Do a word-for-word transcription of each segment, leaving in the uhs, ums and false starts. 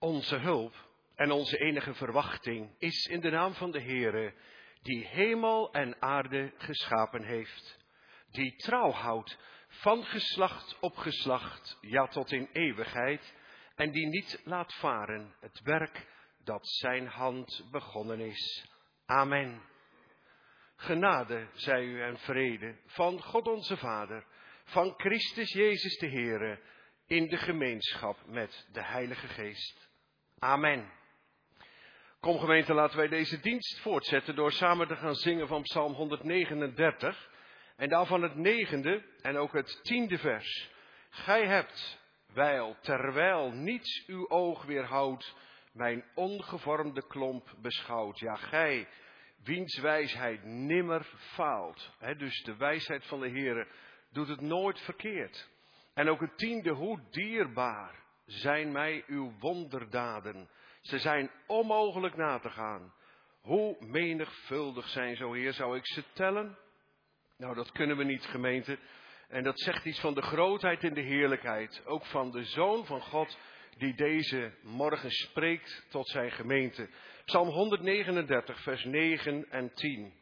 Onze hulp en onze enige verwachting is in de naam van de Heere, die hemel en aarde geschapen heeft, die trouw houdt van geslacht op geslacht, ja tot in eeuwigheid, en die niet laat varen het werk dat zijn hand begonnen is. Amen. Genade zij u en vrede van God onze Vader, van Christus Jezus de Heere, in de gemeenschap met de Heilige Geest. Amen. Kom gemeente, laten wij deze dienst voortzetten door samen te gaan zingen van Psalm honderdnegenendertig. En daarvan het negende en ook het tiende vers. Gij hebt, wijl terwijl niets uw oog weerhoudt, mijn ongevormde klomp beschouwd. Ja, gij, wiens wijsheid nimmer faalt. He, dus de wijsheid van de Heere doet het nooit verkeerd. En ook het tiende, hoe dierbaar zijn mij uw wonderdaden. Ze zijn onmogelijk na te gaan. Hoe menigvuldig zijn, zo Heer, zou ik ze tellen? Nou, dat kunnen we niet, gemeente. En dat zegt iets van de grootheid en de heerlijkheid. Ook van de Zoon van God, die deze morgen spreekt tot zijn gemeente. Psalm honderdnegenendertig, vers negen en tien.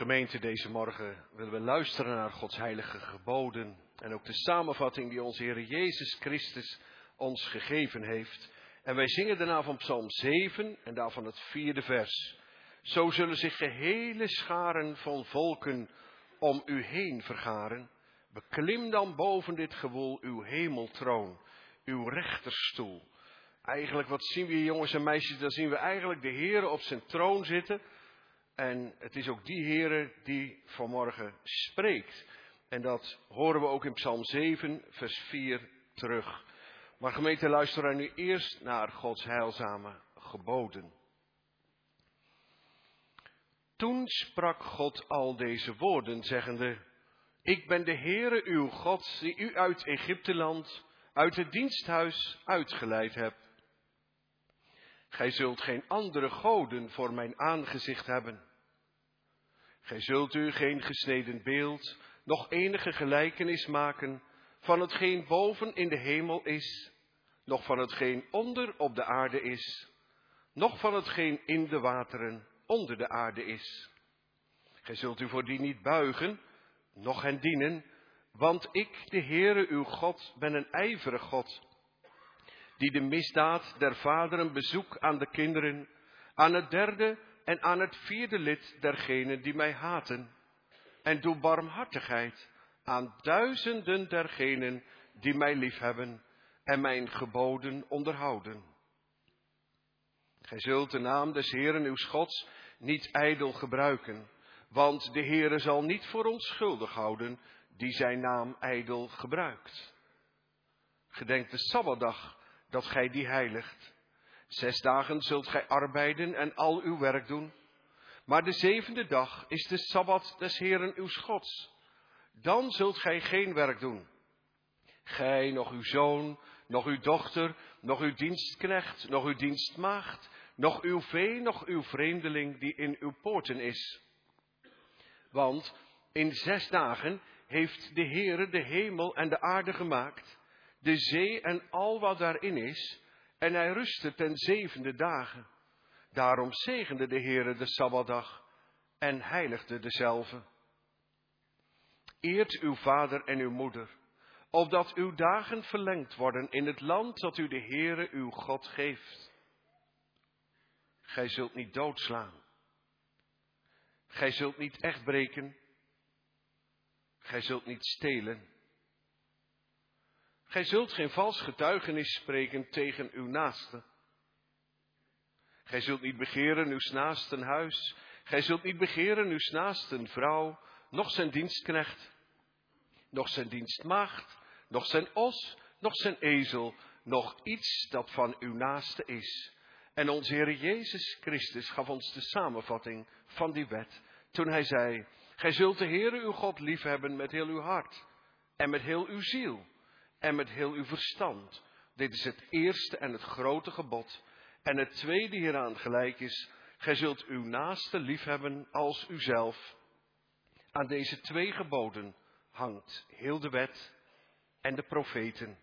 gemeente, deze morgen willen we luisteren naar Gods heilige geboden en ook de samenvatting die onze Heer Jezus Christus ons gegeven heeft. En wij zingen daarna van Psalm zeven en daarvan het vierde vers. Zo zullen zich gehele scharen van volken om u heen vergaren. Beklim dan boven dit gewoel uw hemeltroon, uw rechterstoel. Eigenlijk, wat zien we hier, jongens en meisjes? Dan zien we eigenlijk de Heere op zijn troon zitten. En het is ook die Heere die vanmorgen spreekt. En dat horen we ook in Psalm zeven, vers vier terug. Maar gemeente, luisteren nu eerst naar Gods heilzame geboden. Toen sprak God al deze woorden, zeggende: Ik ben de Heere uw God, die u uit Egypteland, uit het diensthuis uitgeleid heb. Gij zult geen andere goden voor mijn aangezicht hebben. Gij zult u geen gesneden beeld, nog enige gelijkenis maken van hetgeen boven in de hemel is, nog van hetgeen onder op de aarde is, nog van hetgeen in de wateren onder de aarde is. Gij zult u voor die niet buigen, noch hen dienen, want ik, de Heere uw God, ben een ijverig God, die de misdaad der vaderen bezoek aan de kinderen, aan het derde en aan het vierde lid dergenen die mij haten, en doe barmhartigheid aan duizenden dergenen die mij liefhebben en mijn geboden onderhouden. Gij zult de naam des Heeren uws Gods niet ijdel gebruiken, want de Heere zal niet voor onschuldig houden die zijn naam ijdel gebruikt. Gedenk de Sabbatdag, dat gij die heiligt. Zes dagen zult gij arbeiden en al uw werk doen. Maar de zevende dag is de Sabbat des Heeren uws Gods. Dan zult gij geen werk doen. Gij, nog uw zoon, nog uw dochter, nog uw dienstknecht, nog uw dienstmaagd, nog uw vee, nog uw vreemdeling die in uw poorten is. Want in zes dagen heeft de Heere de hemel en de aarde gemaakt, de zee en al wat daarin is, en hij rustte ten zevende dagen. Daarom zegende de Heere de Sabbatdag en heiligde dezelve. Eert uw vader en uw moeder, opdat uw dagen verlengd worden in het land dat u de Heere uw God geeft. Gij zult niet doodslaan. Gij zult niet echtbreken. Gij zult niet stelen. Gij zult geen vals getuigenis spreken tegen uw naaste. Gij zult niet begeren uw naasten huis. Gij zult niet begeren uw naasten vrouw, noch zijn dienstknecht, noch zijn dienstmaagd, noch zijn os, noch zijn ezel, noch iets dat van uw naaste is. En onze Heer Jezus Christus gaf ons de samenvatting van die wet, toen hij zei: Gij zult de Heere uw God liefhebben met heel uw hart, en met heel uw ziel, en met heel uw verstand. Dit is het eerste en het grote gebod. En het tweede hieraan gelijk is: gij zult uw naaste liefhebben als uzelf. Aan deze twee geboden hangt heel de wet en de profeten.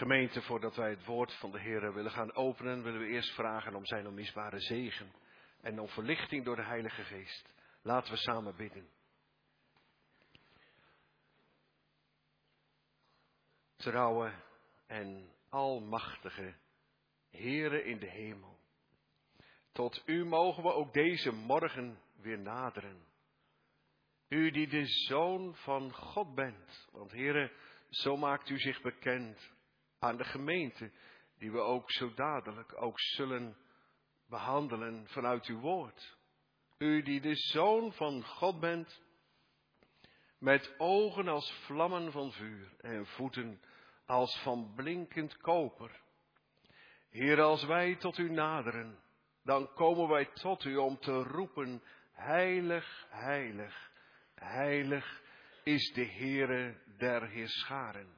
Gemeente, voordat wij het woord van de Heer willen gaan openen, willen we eerst vragen om zijn onmisbare zegen en om verlichting door de Heilige Geest. Laten we samen bidden. Trouwe en almachtige Heere in de hemel, tot u mogen we ook deze morgen weer naderen. U die de Zoon van God bent, want Heere, zo maakt u zich bekend aan de gemeente, die we ook zo dadelijk ook zullen behandelen vanuit uw woord. U die de Zoon van God bent, met ogen als vlammen van vuur en voeten als van blinkend koper. Heer, als wij tot u naderen, dan komen wij tot u om te roepen, heilig, heilig, heilig is de Heere der Heerscharen.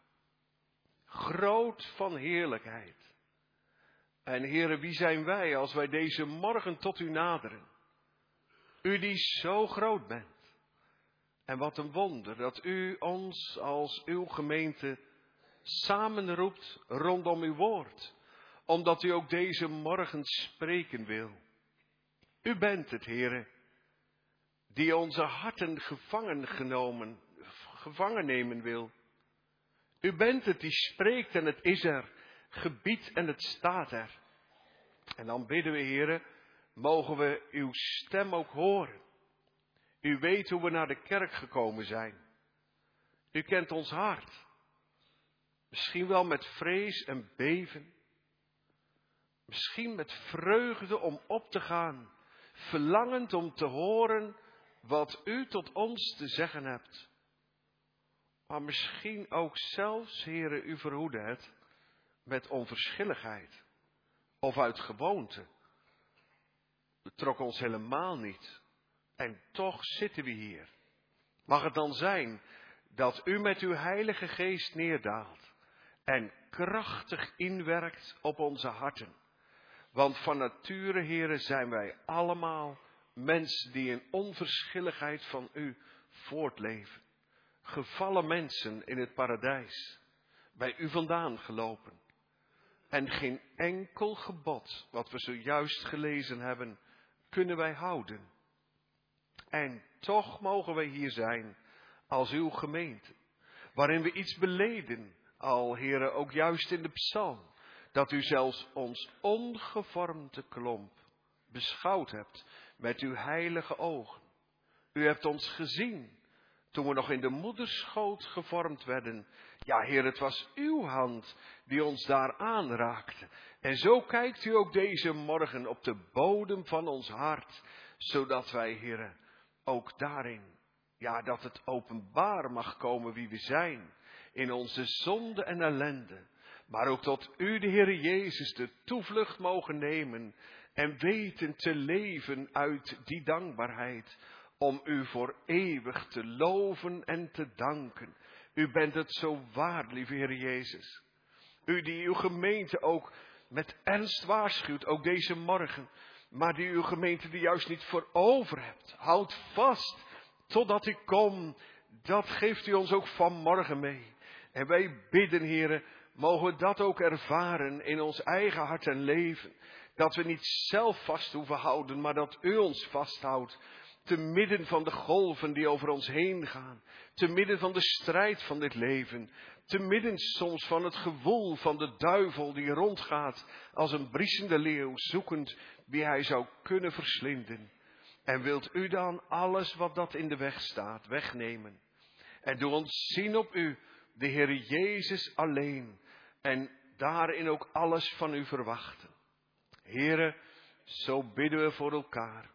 Groot van heerlijkheid. En Heere, wie zijn wij als wij deze morgen tot u naderen? U die zo groot bent. En wat een wonder dat u ons als uw gemeente samenroept rondom uw woord. Omdat u ook deze morgen spreken wil. U bent het, Heere, die onze harten gevangen genomen, gevangen nemen wil. U bent het die spreekt en het is er, gebiedt en het staat er. En dan bidden we, Heere, mogen we uw stem ook horen. U weet hoe we naar de kerk gekomen zijn. U kent ons hart. Misschien wel met vrees en beven. Misschien met vreugde om op te gaan. Verlangend om te horen wat u tot ons te zeggen hebt. Maar misschien ook zelfs, Heere, u verhoede het, met onverschilligheid. Of uit gewoonte. Het trok ons helemaal niet. En toch zitten we hier. Mag het dan zijn dat u met uw Heilige Geest neerdaalt. En krachtig inwerkt op onze harten. Want van nature, Heere, zijn wij allemaal mensen die in onverschilligheid van u voortleven. Gevallen mensen in het paradijs, bij u vandaan gelopen. En geen enkel gebod, wat we zojuist gelezen hebben, kunnen wij houden. En toch mogen wij hier zijn als uw gemeente, waarin we iets beleden, al Heere, ook juist in de psalm, dat u zelfs ons ongevormde klomp beschouwd hebt met uw heilige ogen. U hebt ons gezien toen we nog in de moederschoot gevormd werden. Ja, Heer, het was uw hand die ons daar aanraakte. En zo kijkt u ook deze morgen op de bodem van ons hart, zodat wij, Heer, ook daarin, ja, dat het openbaar mag komen wie we zijn, in onze zonde en ellende. Maar ook tot u, de Heer Jezus, de toevlucht mogen nemen en weten te leven uit die dankbaarheid. Om u voor eeuwig te loven en te danken. U bent het zo waard, lieve Heer Jezus. U die uw gemeente ook met ernst waarschuwt, ook deze morgen. Maar die uw gemeente die juist niet voor over hebt. Houd vast totdat ik kom. Dat geeft u ons ook vanmorgen mee. En wij bidden, Heere, mogen we dat ook ervaren in ons eigen hart en leven. Dat we niet zelf vast hoeven houden, maar dat u ons vasthoudt. Te midden van de golven die over ons heen gaan. Te midden van de strijd van dit leven. Te midden soms van het gewoel van de duivel die rondgaat als een briesende leeuw, zoekend wie hij zou kunnen verslinden. En wilt u dan alles wat dat in de weg staat wegnemen. En doe ons zien op u, de Heer Jezus alleen. En daarin ook alles van u verwachten. Heere, zo bidden we voor elkaar.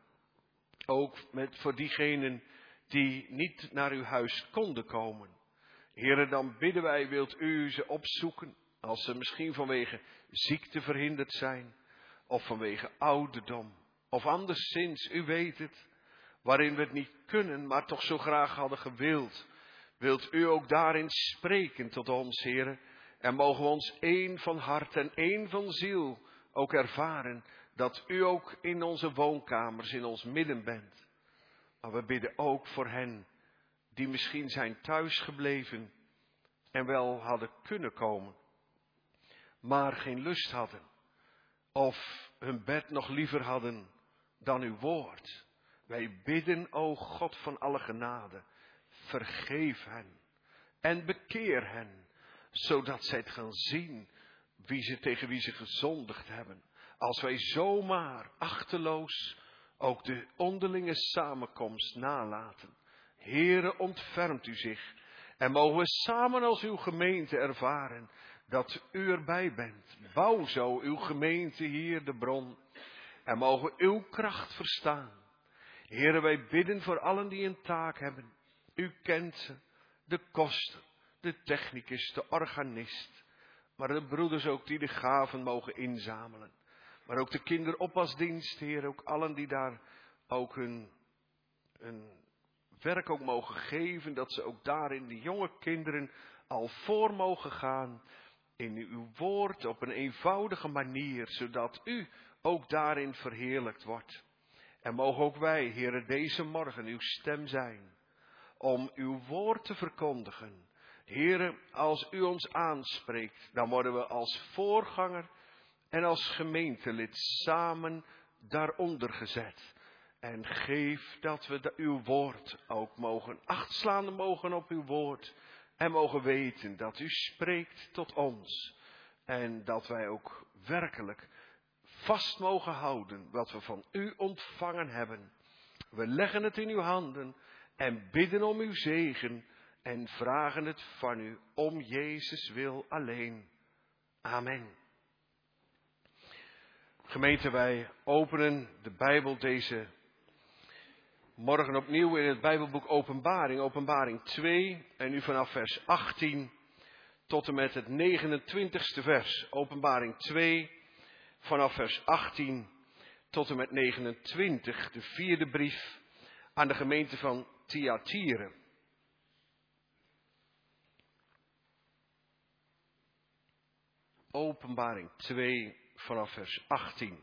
Ook met, voor diegenen die niet naar uw huis konden komen. Heere, dan bidden wij, wilt u ze opzoeken. Als ze misschien vanwege ziekte verhinderd zijn. Of vanwege ouderdom. Of anderszins, u weet het. Waarin we het niet kunnen, maar toch zo graag hadden gewild. Wilt u ook daarin spreken tot ons, Heere. En mogen we ons één van hart en één van ziel ook ervaren. Dat u ook in onze woonkamers, in ons midden bent. Maar we bidden ook voor hen die misschien zijn thuisgebleven en wel hadden kunnen komen. maar geen lust hadden. Of hun bed nog liever hadden dan uw woord. Wij bidden, o God van alle genade, vergeef hen en bekeer hen, zodat zij het gaan zien wie ze, tegen wie ze gezondigd hebben. Als wij zomaar achteloos ook de onderlinge samenkomst nalaten. Heere, ontfermt u zich en mogen we samen als uw gemeente ervaren dat u erbij bent. Bouw zo uw gemeente hier de bron en mogen we uw kracht verstaan. Heere, wij bidden voor allen die een taak hebben. U kent ze, de koster, de technicus, de organist. Maar de broeders ook die de gaven mogen inzamelen. Maar ook de kinderoppasdienst, Heer, ook allen die daar ook hun, hun werk ook mogen geven. Dat ze ook daarin de jonge kinderen al voor mogen gaan in uw woord op een eenvoudige manier. Zodat u ook daarin verheerlijkt wordt. En mogen ook wij, Heere, deze morgen uw stem zijn om uw woord te verkondigen. Heere, als u ons aanspreekt, dan worden we als voorganger en als gemeentelid samen daaronder gezet. En geef dat we de, uw woord ook mogen achtslaan mogen op uw woord. En mogen weten dat u spreekt tot ons. En dat wij ook werkelijk vast mogen houden wat we van u ontvangen hebben. We leggen het in uw handen en bidden om uw zegen en vragen het van u om Jezus wil alleen. Amen. Gemeente, wij openen de Bijbel deze morgen opnieuw in het Bijbelboek Openbaring, Openbaring twee en nu vanaf vers achttien tot en met het negenentwintigste vers. Openbaring twee. Vanaf vers achttien tot en met negenentwintig, de vierde brief aan de gemeente van Thyatira. Openbaring twee, vanaf vers achttien.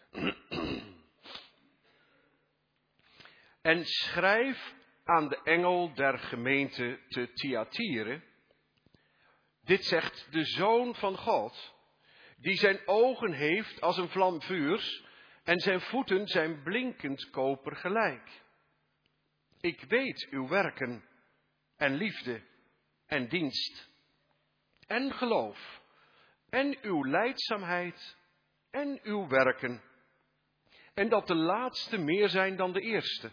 En schrijf aan de engel der gemeente te Thyatira. Dit zegt de Zoon van God, die zijn ogen heeft als een vlam vuurs en zijn voeten zijn blinkend koper gelijk. Ik weet uw werken en liefde en dienst en geloof en uw lijdzaamheid en uw werken en dat de laatste meer zijn dan de eerste.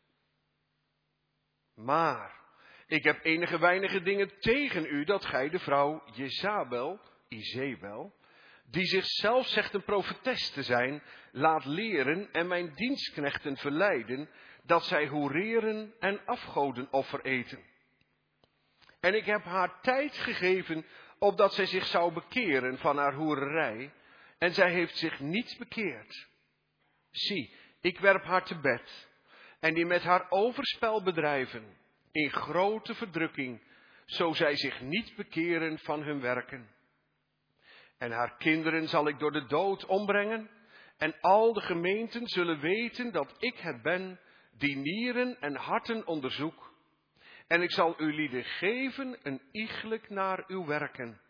Maar ik heb enige weinige dingen tegen u, dat gij de vrouw Jezabel, Izebel, die zichzelf zegt een profetes te zijn, laat leren en mijn dienstknechten verleiden, dat zij hoereren en afgodenoffer eten. En ik heb haar tijd gegeven, opdat zij zich zou bekeren van haar hoererij, en zij heeft zich niet bekeerd. Zie, ik werp haar te bed, en die met haar overspel bedrijven, in grote verdrukking, zo zij zich niet bekeren van hun werken. En haar kinderen zal ik door de dood ombrengen. En al de gemeenten zullen weten dat ik het ben die nieren en harten onderzoek. En ik zal u lieden geven een iegelijk naar uw werken.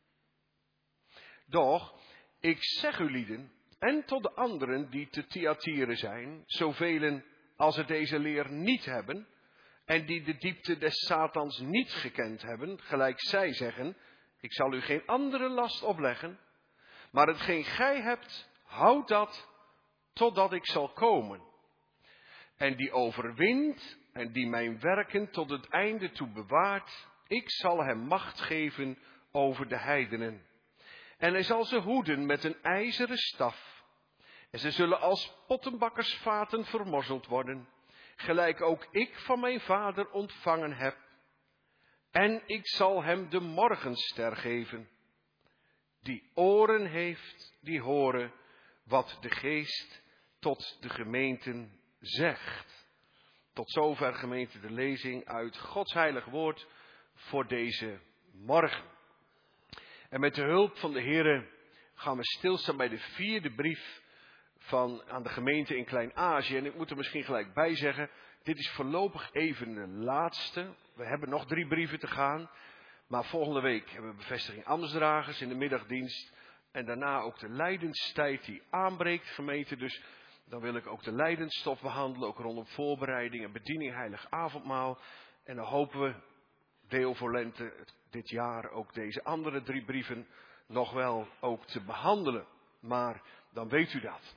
Doch, ik zeg u lieden, en tot de anderen die te Thyatira zijn, zoveel als er deze leer niet hebben, en die de diepte des Satans niet gekend hebben, gelijk zij zeggen, ik zal u geen andere last opleggen, maar hetgeen gij hebt, houd dat, totdat ik zal komen. En die overwint, en die mijn werken tot het einde toe bewaart, ik zal hem macht geven over de heidenen. En hij zal ze hoeden met een ijzeren staf. En ze zullen als pottenbakkersvaten vermorzeld worden, gelijk ook ik van mijn vader ontvangen heb. En ik zal hem de morgenster geven. Die oren heeft, die horen wat de geest tot de gemeenten zegt. Tot zover, gemeente, de lezing uit Gods heilig woord voor deze morgen. En met de hulp van de Heere gaan we stilstaan bij de vierde brief van, aan de gemeente in Klein-Azië. En ik moet er misschien gelijk bij zeggen, dit is voorlopig even de laatste. We hebben nog drie brieven te gaan. Maar volgende week hebben we bevestiging ambtsdragers in de middagdienst. En daarna ook de lijdenstijd die aanbreekt, gemeente. Dus dan wil ik ook de lijdensstof behandelen, ook rondom voorbereiding en bediening, heilig avondmaal. En dan hopen we, deel voor lente, dit jaar ook deze andere drie brieven nog wel ook te behandelen. Maar dan weet u dat.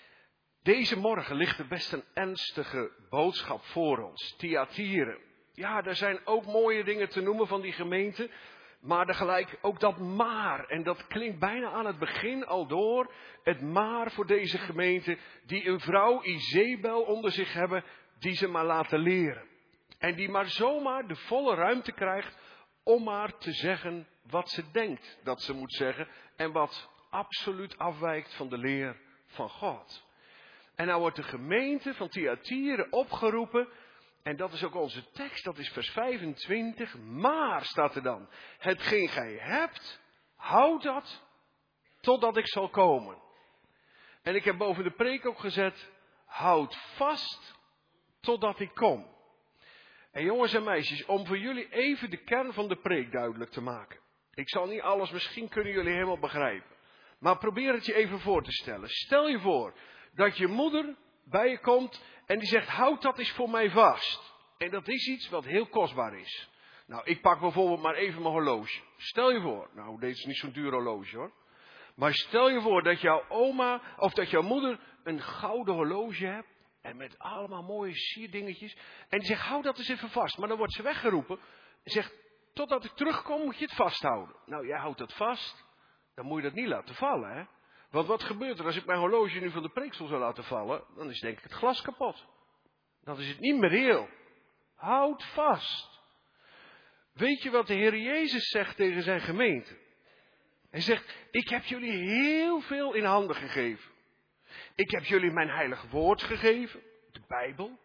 Deze morgen ligt er best een ernstige boodschap voor ons. Thyatira. Ja, er zijn ook mooie dingen te noemen van die gemeente. Maar tegelijk ook dat maar. En dat klinkt bijna aan het begin al door. Het maar voor deze gemeente. Die een vrouw Izebel onder zich hebben. Die ze maar laten leren. En die maar zomaar de volle ruimte krijgt. Om maar te zeggen wat ze denkt dat ze moet zeggen. En wat absoluut afwijkt van de leer van God. En nou wordt de gemeente van Thyatira opgeroepen. En dat is ook onze tekst, dat is vers vijfentwintig. Maar, staat er dan, hetgeen gij hebt, houd dat totdat ik zal komen. En ik heb boven de preek ook gezet, houd vast totdat ik kom. En jongens en meisjes, om voor jullie even de kern van de preek duidelijk te maken. Ik zal niet alles, misschien kunnen jullie helemaal begrijpen. Maar probeer het je even voor te stellen. Stel je voor dat je moeder bij je komt en die zegt, houd dat eens voor mij vast. En dat is iets wat heel kostbaar is. Nou, ik pak bijvoorbeeld maar even mijn horloge. Stel je voor, nou deze is niet zo'n duur horloge hoor. Maar stel je voor dat jouw oma of dat jouw moeder een gouden horloge hebt. En met allemaal mooie sierdingetjes. En die zegt, hou dat eens even vast. Maar dan wordt ze weggeroepen. En zegt, totdat ik terugkom moet je het vasthouden. Nou, jij houdt dat vast. Dan moet je dat niet laten vallen, hè. Want wat gebeurt er als ik mijn horloge nu van de preekstoel zou laten vallen? Dan is denk ik het glas kapot. Dan is het niet meer heel. Houd vast. Weet je wat de Heer Jezus zegt tegen zijn gemeente? Hij zegt, ik heb jullie heel veel in handen gegeven. Ik heb jullie mijn heilig woord gegeven, de Bijbel.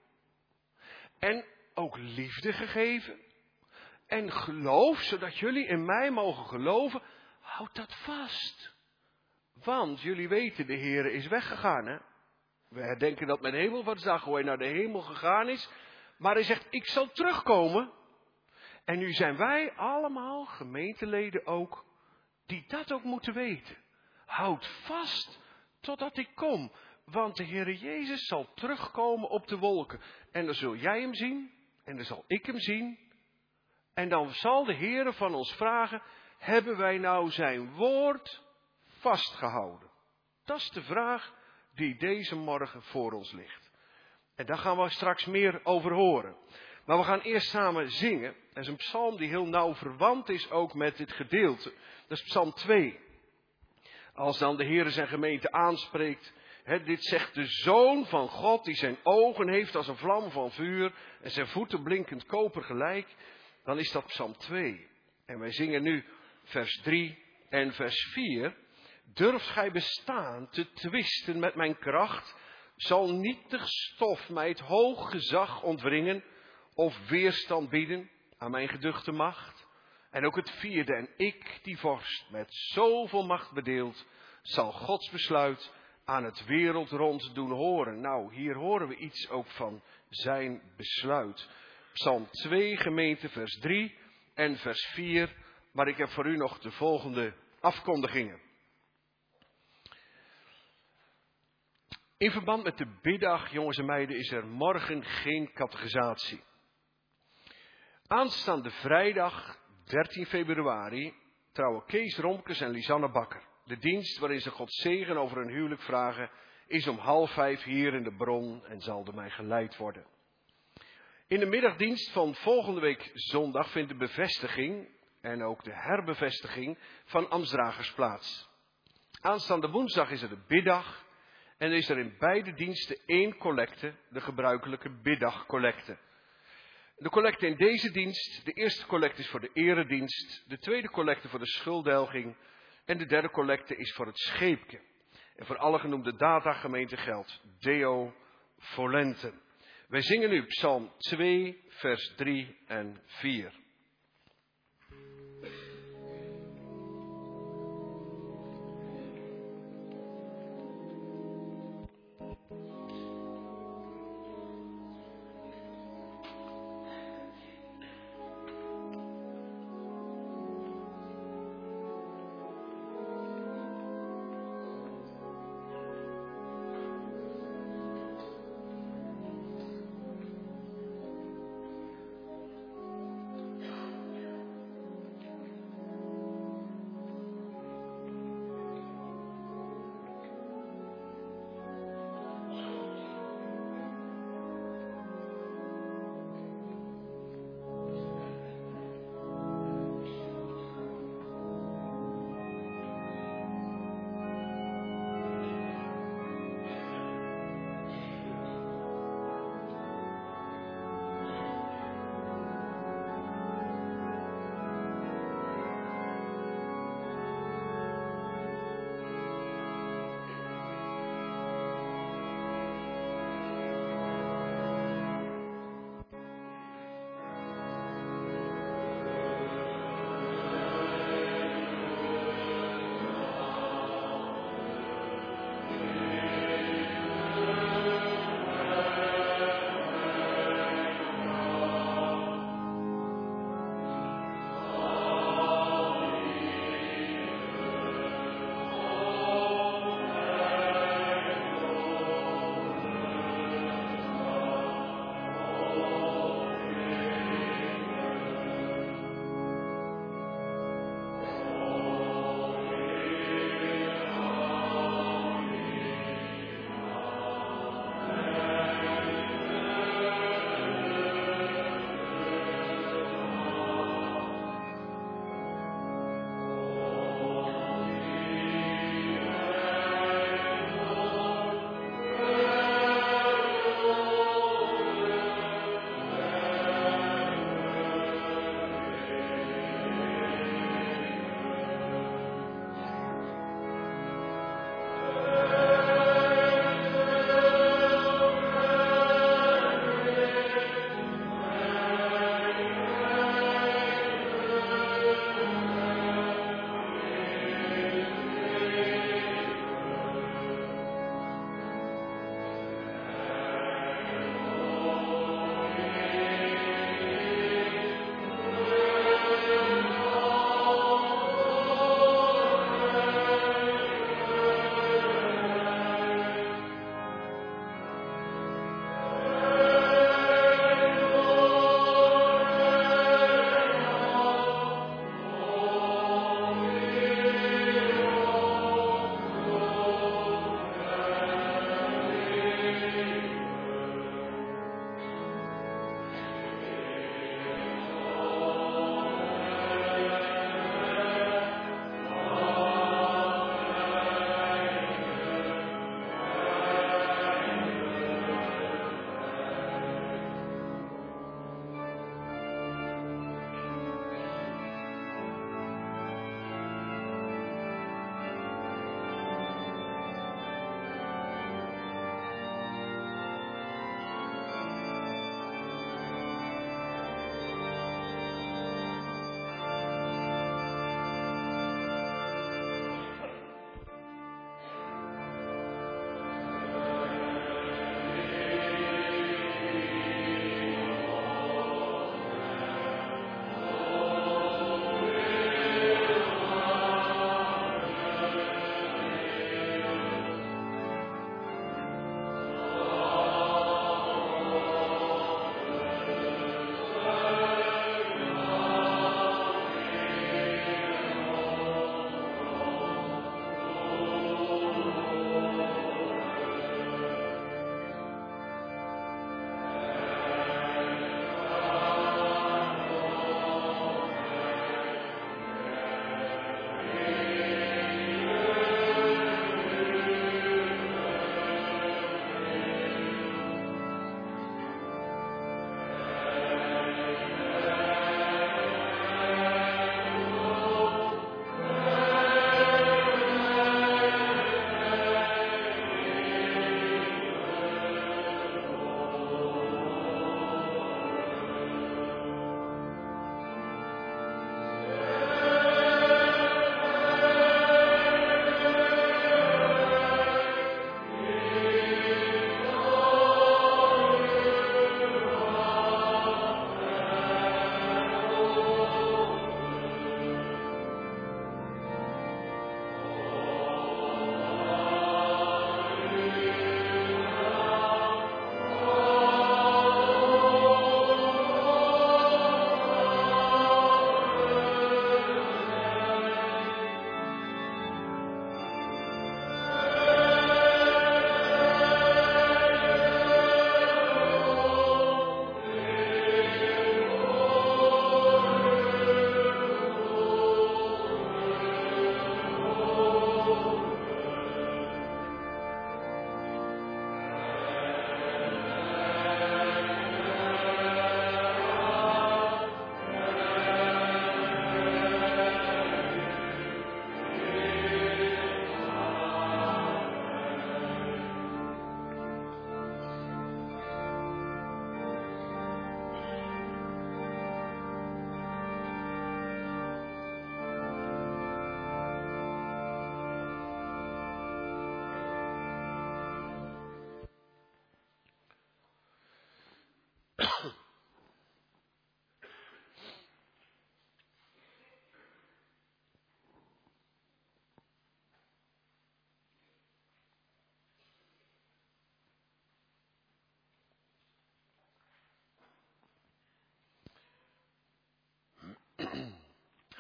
En ook liefde gegeven. En geloof, zodat jullie in mij mogen geloven. Houd dat vast. Want jullie weten, de Heer is weggegaan. Hè? We herdenken dat met Hemelvaartsdag, hoe hij naar de hemel gegaan is. Maar hij zegt, ik zal terugkomen. En nu zijn wij allemaal, gemeenteleden ook, die dat ook moeten weten. Houd vast totdat ik kom. Want de Heer Jezus zal terugkomen op de wolken. En dan zul jij hem zien. En dan zal ik hem zien. En dan zal de Heer van ons vragen, hebben wij nou zijn woord vastgehouden? Dat is de vraag die deze morgen voor ons ligt. En daar gaan we straks meer over horen. Maar we gaan eerst samen zingen. Dat is een psalm die heel nauw verwant is ook met dit gedeelte. Dat is psalm twee. Als dan de Heer zijn gemeente aanspreekt. Hè, dit zegt de Zoon van God die zijn ogen heeft als een vlam van vuur. En zijn voeten blinkend koper gelijk. Dan is dat psalm twee. En wij zingen nu vers drie en vers vier. Durft gij bestaan te twisten met mijn kracht? Zal nietig stof mij het hoog gezag ontwringen? Of weerstand bieden aan mijn geduchte macht? En ook het vierde, en ik die vorst met zoveel macht bedeeld, zal Gods besluit aan het wereldrond doen horen. Nou, hier horen we iets ook van zijn besluit. Psalm twee, gemeente, vers drie en vers vier. Maar ik heb voor u nog de volgende afkondigingen. In verband met de biddag, jongens en meiden, is er morgen geen catechisatie. Aanstaande vrijdag, dertien februari, trouwen Kees Romkes en Lisanne Bakker. De dienst waarin ze Gods zegen over hun huwelijk vragen, is om half vijf hier in de bron en zal door mij geleid worden. In de middagdienst van volgende week zondag vindt de bevestiging en ook de herbevestiging van ambtsdragers plaats. Aanstaande woensdag is er de biddag. En is er in beide diensten één collecte, de gebruikelijke biddagcollecte. De collecte in deze dienst, de eerste collecte is voor de eredienst, de tweede collecte voor de schulddelging en de derde collecte is voor het scheepje. En voor alle genoemde datagemeenten geldt Deo volente. Wij zingen nu psalm twee, vers drie en vier.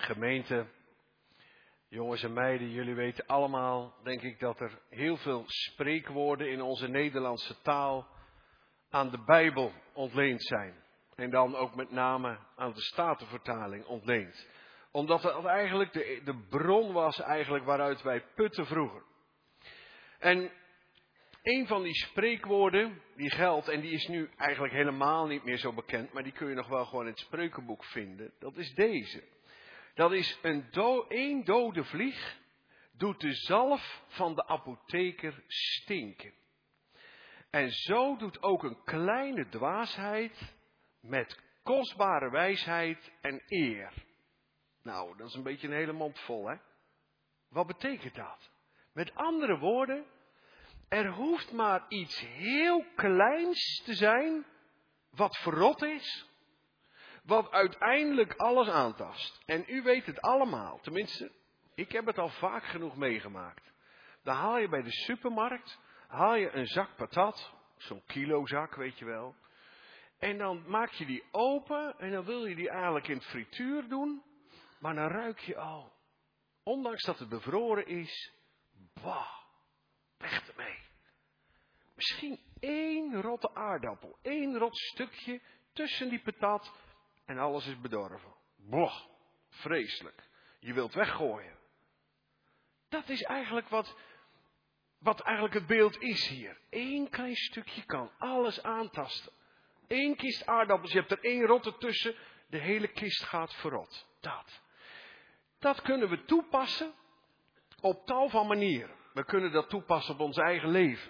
Gemeente, jongens en meiden, jullie weten allemaal, denk ik, dat er heel veel spreekwoorden in onze Nederlandse taal aan de Bijbel ontleend zijn. En dan ook met name aan de Statenvertaling ontleend. Omdat dat eigenlijk de, de bron was eigenlijk waaruit wij putten vroeger. En een van die spreekwoorden die geldt, en die is nu eigenlijk helemaal niet meer zo bekend, maar die kun je nog wel gewoon in het spreukenboek vinden. Dat is deze. Dat is een do- één dode vlieg doet de zalf van de apotheker stinken. En zo doet ook een kleine dwaasheid met kostbare wijsheid en eer. Nou, dat is een beetje een hele mond vol, hè? Wat betekent dat? Met andere woorden, er hoeft maar iets heel kleins te zijn, wat verrot is, wat uiteindelijk alles aantast. En u weet het allemaal, tenminste, ik heb het al vaak genoeg meegemaakt. Dan haal je bij de supermarkt, haal je een zak patat, zo'n kilozak, weet je wel. En dan maak je die open en dan wil je die eigenlijk in het frituur doen, maar dan ruik je al, ondanks dat het bevroren is, bah, weg ermee. Misschien één rotte aardappel, één rot stukje tussen die patat en alles is bedorven. Boah, vreselijk. Je wilt weggooien. Dat is eigenlijk wat, wat eigenlijk het beeld is hier. Eén klein stukje kan alles aantasten. Eén kist aardappels, je hebt er één rotte tussen, de hele kist gaat verrot. Dat. Dat kunnen we toepassen op tal van manieren. We kunnen dat toepassen op ons eigen leven.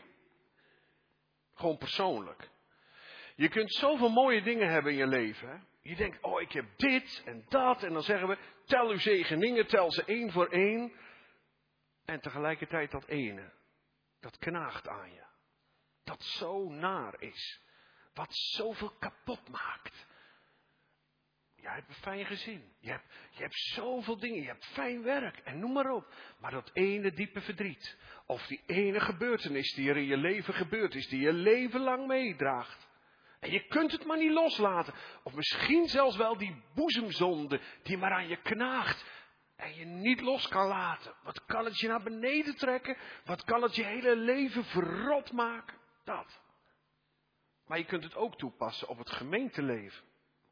Gewoon persoonlijk. Je kunt zoveel mooie dingen hebben in je leven. Hè? Je denkt, oh ik heb dit en dat. En dan zeggen we, tel uw zegeningen, tel ze één voor één. En tegelijkertijd dat ene. Dat knaagt aan je. Dat zo naar is. Wat zoveel kapot maakt. Jij hebt een fijn gezin. Je hebt, je hebt zoveel dingen. Je hebt fijn werk. En noem maar op. Maar dat ene diepe verdriet. Of die ene gebeurtenis die er in je leven gebeurd is. Die je leven lang meedraagt. En je kunt het maar niet loslaten. Of misschien zelfs wel die boezemzonde die maar aan je knaagt. En je niet los kan laten. Wat kan het je naar beneden trekken? Wat kan het je hele leven verrot maken? Dat. Maar je kunt het ook toepassen op het gemeenteleven.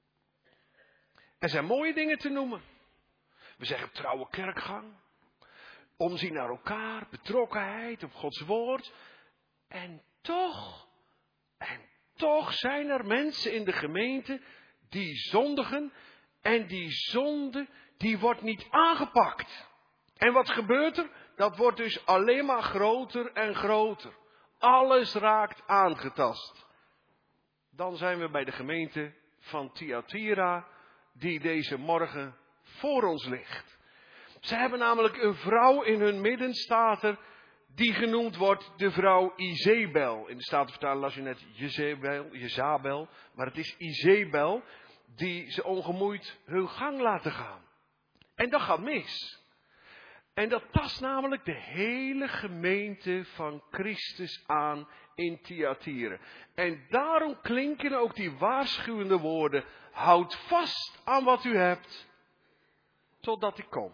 Er zijn mooie dingen te noemen. We zeggen trouwe kerkgang. Omzien naar elkaar. Betrokkenheid op Gods woord. En toch. En toch zijn er mensen in de gemeente die zondigen. En die zonde die wordt niet aangepakt. En wat gebeurt er? Dat wordt dus alleen maar groter en groter. Alles raakt aangetast. Dan zijn we bij de gemeente van Thyatira, die deze morgen voor ons ligt. Ze hebben namelijk een vrouw in hun midden, staat er, die genoemd wordt de vrouw Izebel. In de Statenvertaling las je net Jezebel, Jezabel, maar het is Izebel die ze ongemoeid hun gang laten gaan. En dat gaat mis. En dat tast namelijk de hele gemeente van Christus aan in Thyatira. En daarom klinken ook die waarschuwende woorden. Houd vast aan wat u hebt, totdat ik kom.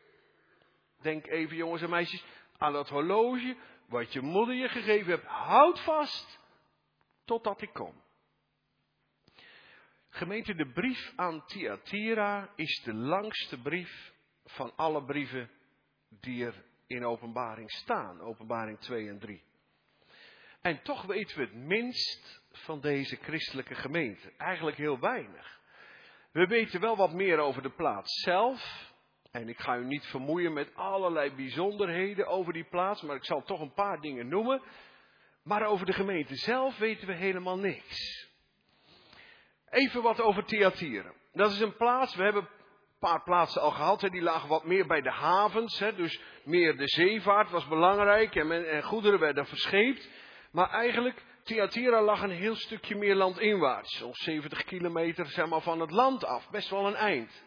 Denk even, jongens en meisjes, aan dat horloge wat je moeder je gegeven hebt. Houd vast, totdat ik kom. Gemeente, de brief aan Thyatira is de langste brief van alle brieven die er in Openbaring staan. Openbaring twee en drie. En toch weten we het minst van deze christelijke gemeente. Eigenlijk heel weinig. We weten wel wat meer over de plaats zelf. En ik ga u niet vermoeien met allerlei bijzonderheden over die plaats. Maar ik zal toch een paar dingen noemen. Maar over de gemeente zelf weten we helemaal niks. Even wat over Thyatira. Dat is een plaats, we hebben een paar plaatsen al gehad. Hè, die lagen wat meer bij de havens. Hè, dus meer de zeevaart was belangrijk. En, men, en goederen werden verscheept. Maar eigenlijk, Thyatira lag een heel stukje meer landinwaarts. Zo'n zeventig kilometer zeg maar, van het land af. Best wel een eind.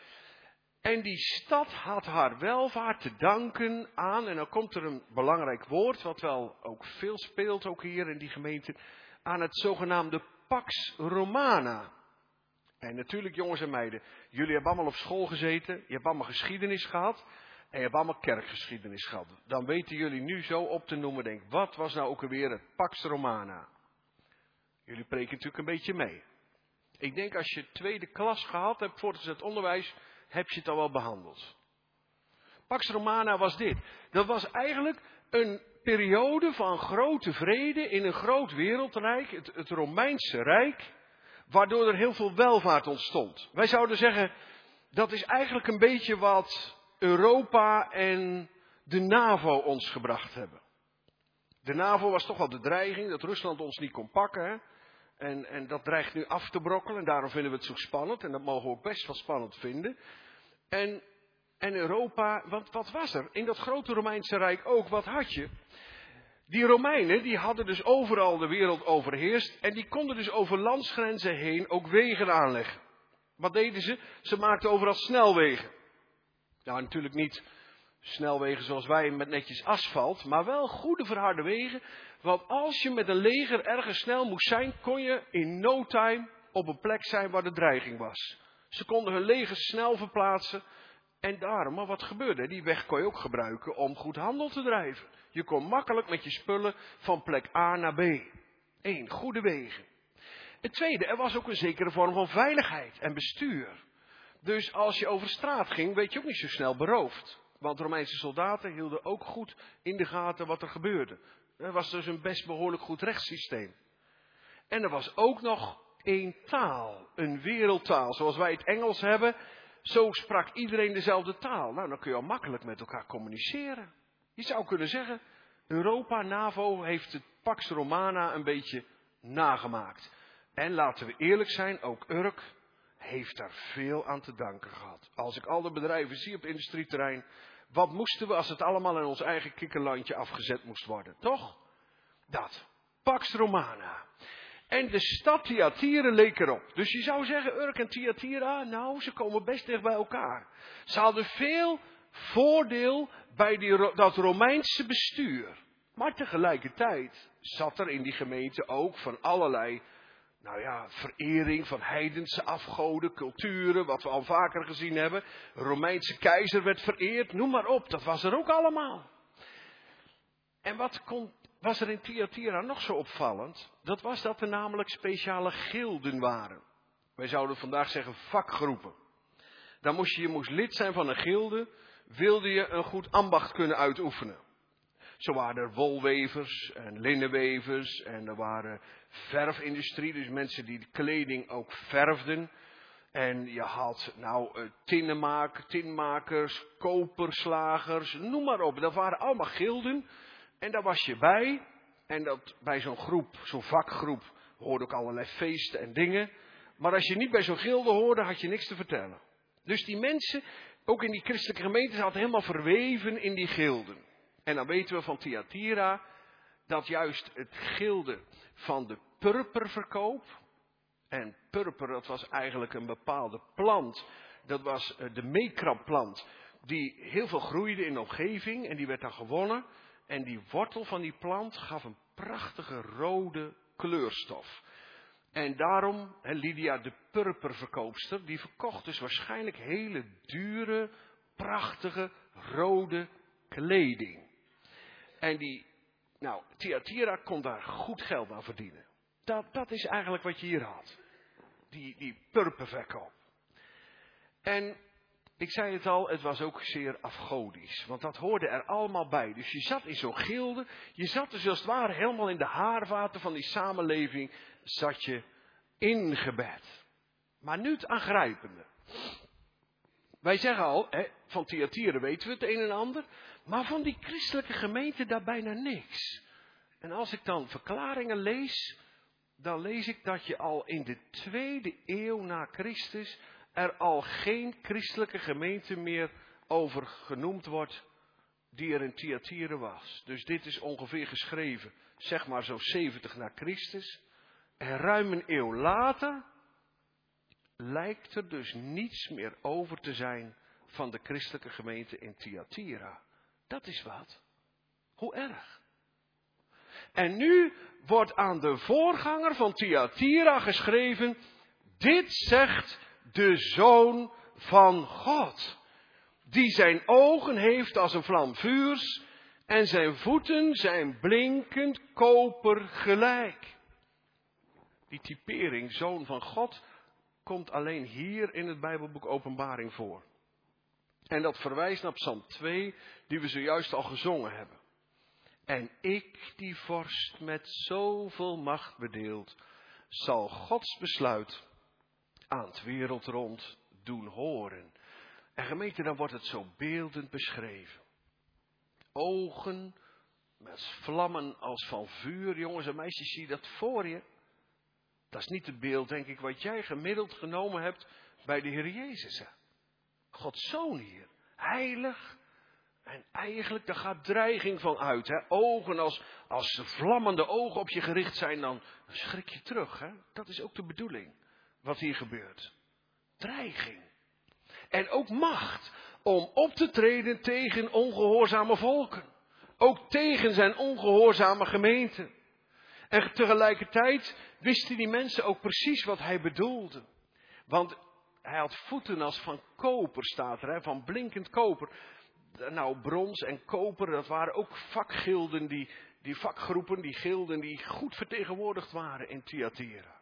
En die stad had haar welvaart te danken aan, en dan komt er een belangrijk woord, wat wel ook veel speelt, ook hier in die gemeente, aan het zogenaamde Pax Romana. En natuurlijk, jongens en meiden, jullie hebben allemaal op school gezeten, je hebt allemaal geschiedenis gehad en je hebt allemaal kerkgeschiedenis gehad. Dan weten jullie nu zo op te noemen, denk, wat was nou ook alweer het Pax Romana? Jullie preken natuurlijk een beetje mee. Ik denk als je tweede klas gehad hebt voortgezet onderwijs, heb je het al wel behandeld. Pax Romana was dit. Dat was eigenlijk een periode van grote vrede in een groot wereldrijk, het, het Romeinse Rijk, waardoor er heel veel welvaart ontstond. Wij zouden zeggen, dat is eigenlijk een beetje wat Europa en de NAVO ons gebracht hebben. De NAVO was toch wel de dreiging, dat Rusland ons niet kon pakken. Hè? En, en dat dreigt nu af te brokkelen en daarom vinden we het zo spannend. En dat mogen we ook best wel spannend vinden. En, en Europa, want wat was er? In dat grote Romeinse Rijk ook, wat had je? Die Romeinen, die hadden dus overal de wereld overheerst. En die konden dus over landsgrenzen heen ook wegen aanleggen. Wat deden ze? Ze maakten overal snelwegen. Nou, natuurlijk niet snelwegen zoals wij met netjes asfalt, maar wel goede verharde wegen. Want als je met een leger ergens snel moest zijn, kon je in no time op een plek zijn waar de dreiging was. Ze konden hun legers snel verplaatsen. En daarom, maar wat gebeurde? Die weg kon je ook gebruiken om goed handel te drijven. Je kon makkelijk met je spullen van plek A naar B. Eén, goede wegen. Het tweede, er was ook een zekere vorm van veiligheid en bestuur. Dus als je over straat ging, werd je ook niet zo snel beroofd. Want Romeinse soldaten hielden ook goed in de gaten wat er gebeurde. Er was dus een best behoorlijk goed rechtssysteem. En er was ook nog één taal, een wereldtaal. Zoals wij het Engels hebben, zo sprak iedereen dezelfde taal. Nou, dan kun je al makkelijk met elkaar communiceren. Je zou kunnen zeggen, Europa, NAVO heeft het Pax Romana een beetje nagemaakt. En laten we eerlijk zijn, ook Urk heeft daar veel aan te danken gehad. Als ik al de bedrijven zie op industrieterrein, wat moesten we als het allemaal in ons eigen kikkerlandje afgezet moest worden? Toch? Dat. Pax Romana. En de stad Thyatira leek erop. Dus je zou zeggen, Urk en Thyatira, nou, ze komen best dicht bij elkaar. Ze hadden veel voordeel bij die, dat Romeinse bestuur. Maar tegelijkertijd zat er in die gemeente ook van allerlei, nou ja, verering van heidense afgoden, culturen, wat we al vaker gezien hebben. De Romeinse keizer werd vereerd, noem maar op, dat was er ook allemaal. En wat kon, was er in Thyatira nog zo opvallend? Dat was dat er namelijk speciale gilden waren. Wij zouden vandaag zeggen vakgroepen. Dan moest je, je moest lid zijn van een gilde, wilde je een goed ambacht kunnen uitoefenen. Zo waren er wolwevers en linnenwevers en er waren verfindustrie, dus mensen die de kleding ook verfden. En je had nou tinnenmaak, tinmakers, koperslagers, noem maar op. Dat waren allemaal gilden en daar was je bij. En dat, bij zo'n groep, zo'n vakgroep, hoorden ook allerlei feesten en dingen. Maar als je niet bij zo'n gilde hoorde, had je niks te vertellen. Dus die mensen, ook in die christelijke gemeenten, zaten helemaal verweven in die gilden. En dan weten we van Thyatira dat juist het gilde van de purperverkoop. En purper, dat was eigenlijk een bepaalde plant. Dat was de meekrapplant die heel veel groeide in de omgeving en die werd dan gewonnen. En die wortel van die plant gaf een prachtige rode kleurstof. En daarom, he, Lydia de purperverkoopster, die verkocht dus waarschijnlijk hele dure, prachtige, rode kleding. En die, nou, Thyatira kon daar goed geld aan verdienen. Dat, dat is eigenlijk wat je hier had. Die, die purperverkoop. En ik zei het al, het was ook zeer afgodisch. Want dat hoorde er allemaal bij. Dus je zat in zo'n gilde. Je zat dus als het ware helemaal in de haarvaten van die samenleving. Zat je ingebed. Maar nu het aangrijpende. Wij zeggen al, hè, van Thyatira weten we het een en ander. Maar van die christelijke gemeente daar bijna niks. En als ik dan verklaringen lees, dan lees ik dat je al in de tweede eeuw na Christus er al geen christelijke gemeente meer over genoemd wordt die er in Thyatira was. Dus dit is ongeveer geschreven, zeg maar zo zeventig na Christus. En ruim een eeuw later lijkt er dus niets meer over te zijn van de christelijke gemeente in Thyatira. Dat is wat. Hoe erg. En nu wordt aan de voorganger van Thyatira geschreven, Dit zegt de Zoon van God, die zijn ogen heeft als een vlam vuurs en zijn voeten zijn blinkend koper gelijk. Die typering, Zoon van God, komt alleen hier in het Bijbelboek Openbaring voor. En dat verwijst naar Psalm twee, die we zojuist al gezongen hebben. En ik, die vorst met zoveel macht bedeeld, zal Gods besluit aan het wereldrond doen horen. En gemeente, dan wordt het zo beeldend beschreven. Ogen met vlammen als van vuur. Jongens en meisjes, zie je dat voor je? Dat is niet het beeld, denk ik, wat jij gemiddeld genomen hebt bij de Heer Jezus. Hè? Gods Zoon hier. Heilig. En eigenlijk, daar gaat dreiging van uit. Hè? Ogen als, als vlammende ogen op je gericht zijn, dan, dan schrik je terug. Hè? Dat is ook de bedoeling, wat hier gebeurt. Dreiging. En ook macht om op te treden tegen ongehoorzame volken. Ook tegen zijn ongehoorzame gemeente. En tegelijkertijd wisten die mensen ook precies wat hij bedoelde. Want hij had voeten als van koper, staat er, hè? Van blinkend koper. Nou, brons en koper, dat waren ook vakgilden, die, die vakgroepen, die gilden die goed vertegenwoordigd waren in Thyatira.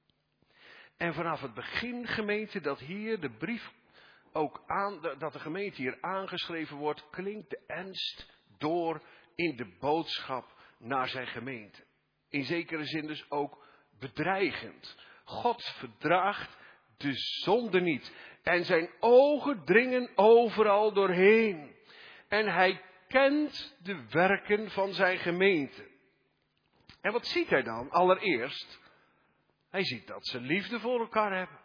En vanaf het begin, gemeente, dat hier de brief ook aan, dat de gemeente hier aangeschreven wordt, klinkt de ernst door in de boodschap naar zijn gemeente. In zekere zin dus ook bedreigend. God verdraagt de zonde niet. En zijn ogen dringen overal doorheen. En hij kent de werken van zijn gemeente. En wat ziet hij dan? Allereerst, hij ziet dat ze liefde voor elkaar hebben.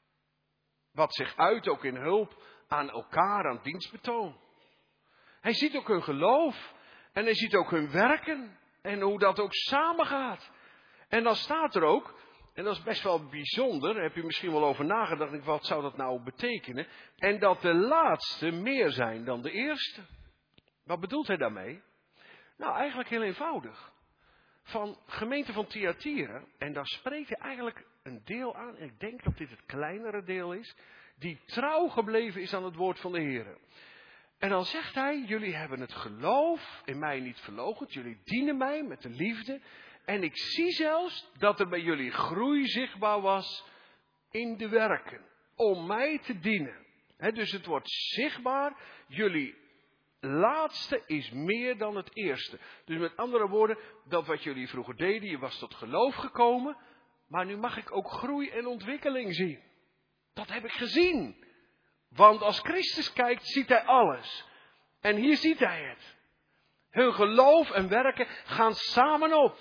Wat zich uit ook in hulp aan elkaar, aan dienstbetoon. Hij ziet ook hun geloof. En hij ziet ook hun werken. En hoe dat ook samengaat. En dan staat er ook, en dat is best wel bijzonder, daar heb je misschien wel over nagedacht, wat zou dat nou betekenen? En dat de laatste meer zijn dan de eerste. Wat bedoelt hij daarmee? Nou, eigenlijk heel eenvoudig. Van gemeente van Thyatira, en daar spreekt hij eigenlijk een deel aan, en ik denk dat dit het kleinere deel is, die trouw gebleven is aan het woord van de Heer. En dan zegt hij, jullie hebben het geloof in mij niet verloochend, jullie dienen mij met de liefde. En ik zie zelfs dat er bij jullie groei zichtbaar was in de werken, om mij te dienen. He, dus het wordt zichtbaar, jullie laatste is meer dan het eerste. Dus met andere woorden, dat wat jullie vroeger deden, je was tot geloof gekomen, maar nu mag ik ook groei en ontwikkeling zien. Dat heb ik gezien. Want als Christus kijkt, ziet hij alles. En hier ziet hij het. Hun geloof en werken gaan samen op.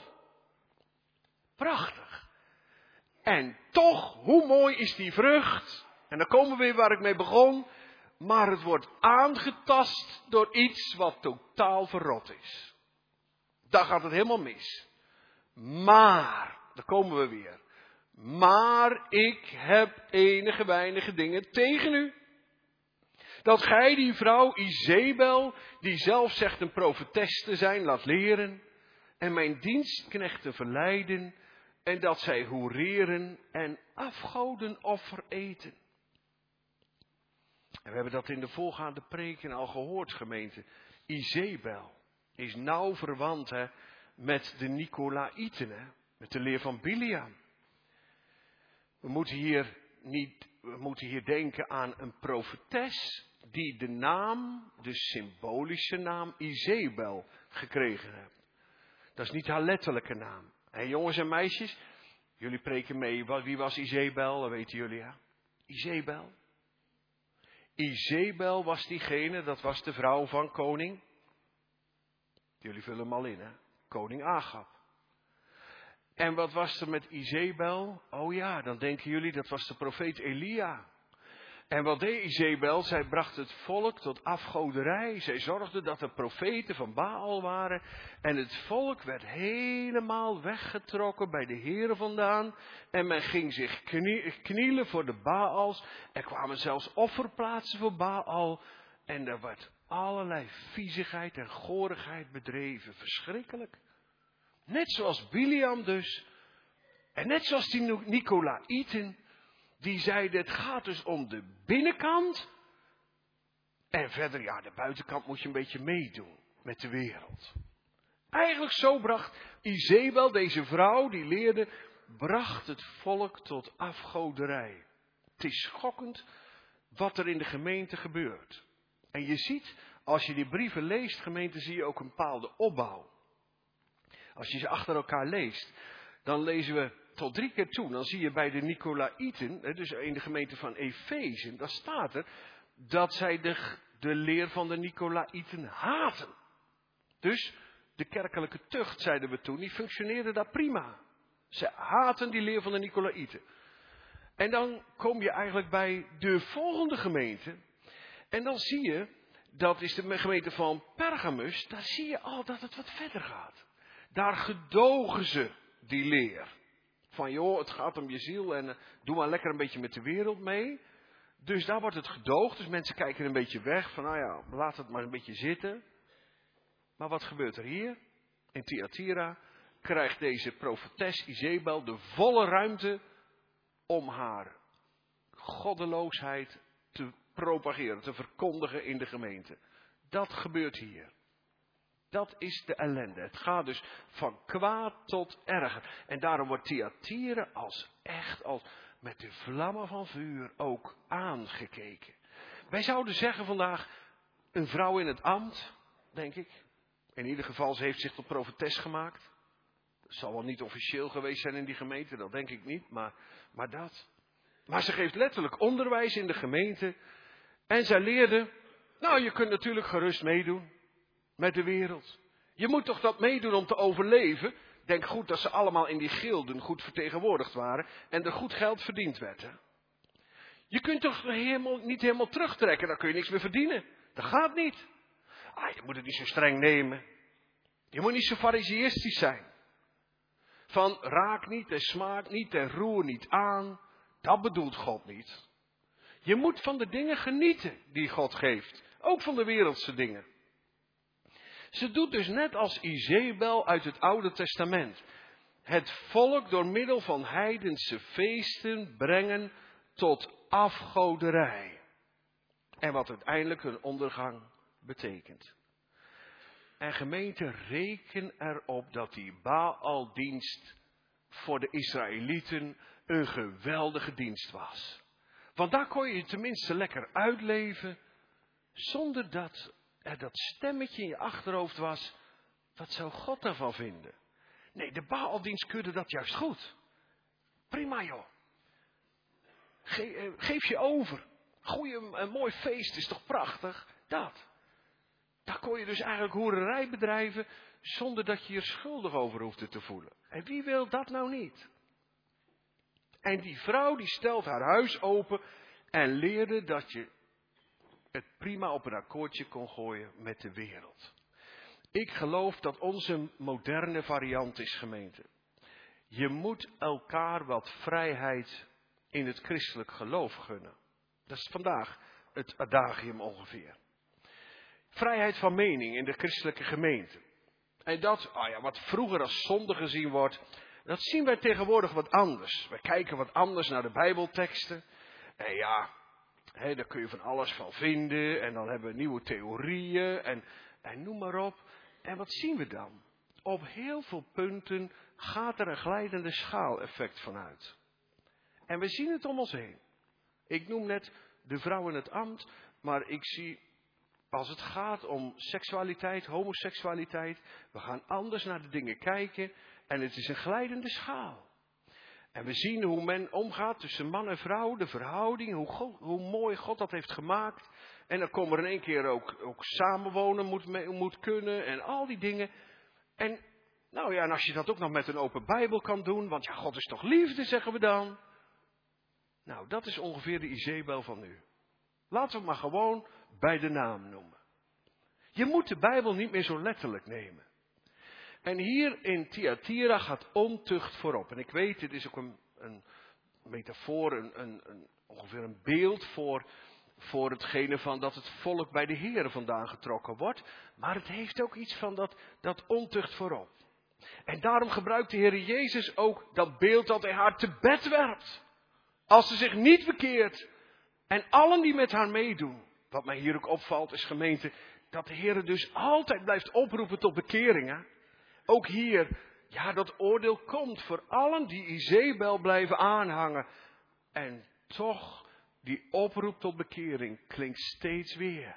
Prachtig. En toch, hoe mooi is die vrucht? En dan komen we weer waar ik mee begon. Maar het wordt aangetast door iets wat totaal verrot is. Daar gaat het helemaal mis. Maar, daar komen we weer. Maar ik heb enige weinige dingen tegen u. Dat gij die vrouw Izebel, die zelf zegt een profetes te zijn, laat leren. En mijn dienstknechten verleiden. En dat zij hoereren en afgodenoffer eten. En we hebben dat in de voorgaande preken al gehoord, gemeente. Izebel is nauw verwant hè, met de Nicolaïten, hè, met de leer van Biliam. We moeten hier niet, we moeten hier denken aan een profetes die de naam, de symbolische naam Izebel gekregen heeft. Dat is niet haar letterlijke naam. En jongens en meisjes, jullie preken mee, wie was Izebel? Dat weten jullie ja. Izebel. Izebel was diegene, dat was de vrouw van koning. Jullie vullen hem al in hè. Koning Agab. En wat was er met Izebel? Oh ja, dan denken jullie, dat was de profeet Elia. En wat deed Izebel? Zij bracht het volk tot afgoderij. Zij zorgde dat er profeten van Baal waren. En het volk werd helemaal weggetrokken bij de Heere vandaan. En men ging zich knie, knielen voor de Baals. Er kwamen zelfs offerplaatsen voor Baal. En er werd allerlei viezigheid en gorigheid bedreven. Verschrikkelijk. Net zoals Biliam dus. En net zoals die Nicolaïten. Die zeiden, het gaat dus om de binnenkant. En verder, ja, de buitenkant moet je een beetje meedoen met de wereld. Eigenlijk zo bracht Izebel, deze vrouw, die leerde, bracht het volk tot afgoderij. Het is schokkend wat er in de gemeente gebeurt. En je ziet, als je die brieven leest, gemeente, zie je ook een bepaalde opbouw. Als je ze achter elkaar leest, dan lezen we tot drie keer toe. Dan zie je bij de Nicolaïten, dus in de gemeente van Efeze, daar staat er dat zij de, de leer van de Nicolaïten haten. Dus de kerkelijke tucht, zeiden we toen, die functioneerde daar prima. Ze haten die leer van de Nicolaïten. En dan kom je eigenlijk bij de volgende gemeente. En dan zie je, dat is de gemeente van Pergamus, daar zie je al dat het wat verder gaat. Daar gedogen ze die leer. Van joh, het gaat om je ziel en uh, doe maar lekker een beetje met de wereld mee. Dus daar wordt het gedoogd, dus mensen kijken een beetje weg. Van nou ja, laat het maar een beetje zitten. Maar wat gebeurt er hier? In Thyatira krijgt deze profetes Izebel de volle ruimte om haar goddeloosheid te propageren, te verkondigen in de gemeente. Dat gebeurt hier. Dat is de ellende. Het gaat dus van kwaad tot erger. En daarom wordt Thyatira als echt, als met de vlammen van vuur ook aangekeken. Wij zouden zeggen vandaag, een vrouw in het ambt, denk ik. In ieder geval, ze heeft zich tot profetes gemaakt. Dat zal wel niet officieel geweest zijn in die gemeente, dat denk ik niet, maar, maar dat. Maar ze geeft letterlijk onderwijs in de gemeente. En zij leerde, nou je kunt natuurlijk gerust meedoen met de wereld. Je moet toch dat meedoen om te overleven. Denk goed dat ze allemaal in die gilden goed vertegenwoordigd waren en er goed geld verdiend werd. Hè? Je kunt toch helemaal, niet helemaal terugtrekken, dan kun je niks meer verdienen. Dat gaat niet. Ah, je moet het niet zo streng nemen. Je moet niet zo fariseïstisch zijn. Van raak niet en smaak niet en roer niet aan. Dat bedoelt God niet. Je moet van de dingen genieten die God geeft. Ook van de wereldse dingen. Ze doet dus net als Izebel uit het Oude Testament. Het volk door middel van heidense feesten brengen tot afgoderij. En wat uiteindelijk hun ondergang betekent. En gemeente, reken erop dat die Baaldienst voor de Israëlieten een geweldige dienst was. Want daar kon je je tenminste lekker uitleven, zonder dat er dat stemmetje in je achterhoofd was, wat zou God daarvan vinden? Nee, de Baaldienst keurde dat juist goed. Prima joh. Ge- geef je over. Goeie, een mooi feest is toch prachtig? Dat. Daar kon je dus eigenlijk hoererij bedrijven, zonder dat je je er schuldig over hoefde te voelen. En wie wil dat nou niet? En die vrouw die stelt haar huis open en leerde dat je het prima op een akkoordje kon gooien met de wereld. Ik geloof dat onze moderne variant is, gemeente. Je moet elkaar wat vrijheid in het christelijk geloof gunnen. Dat is vandaag het adagium ongeveer. Vrijheid van mening in de christelijke gemeente. En dat, oh ja, wat vroeger als zonde gezien wordt, dat zien wij tegenwoordig wat anders. Wij kijken wat anders naar de Bijbelteksten. En ja, hé, daar kun je van alles van vinden. En dan hebben we nieuwe theorieën en, en noem maar op. En wat zien we dan? Op heel veel punten gaat er een glijdende schaaleffect vanuit. En we zien het om ons heen. Ik noem net de vrouw in het ambt, maar ik zie, als het gaat om seksualiteit, homoseksualiteit, we gaan anders naar de dingen kijken en het is een glijdende schaal. En we zien hoe men omgaat tussen man en vrouw, de verhouding, hoe, God, hoe mooi God dat heeft gemaakt. En dan komen er in één keer ook, ook samenwonen moet, moet kunnen en al die dingen. En nou ja, en als je dat ook nog met een open Bijbel kan doen, want ja, God is toch liefde, zeggen we dan. Nou, dat is ongeveer de Izebel van nu. Laten we het maar gewoon bij de naam noemen. Je moet de Bijbel niet meer zo letterlijk nemen. En hier in Thyatira gaat ontucht voorop. En ik weet, dit is ook een, een metafoor, een, een, een, ongeveer een beeld voor, voor hetgene van dat het volk bij de Here vandaan getrokken wordt. Maar het heeft ook iets van dat, dat ontucht voorop. En daarom gebruikt de Heer Jezus ook dat beeld dat hij haar te bed werpt. Als ze zich niet bekeert en allen die met haar meedoen. Wat mij hier ook opvalt is, gemeente, dat de Heer dus altijd blijft oproepen tot bekeringen. Ook hier, ja, dat oordeel komt voor allen die Izebel blijven aanhangen. En toch, die oproep tot bekering klinkt steeds weer.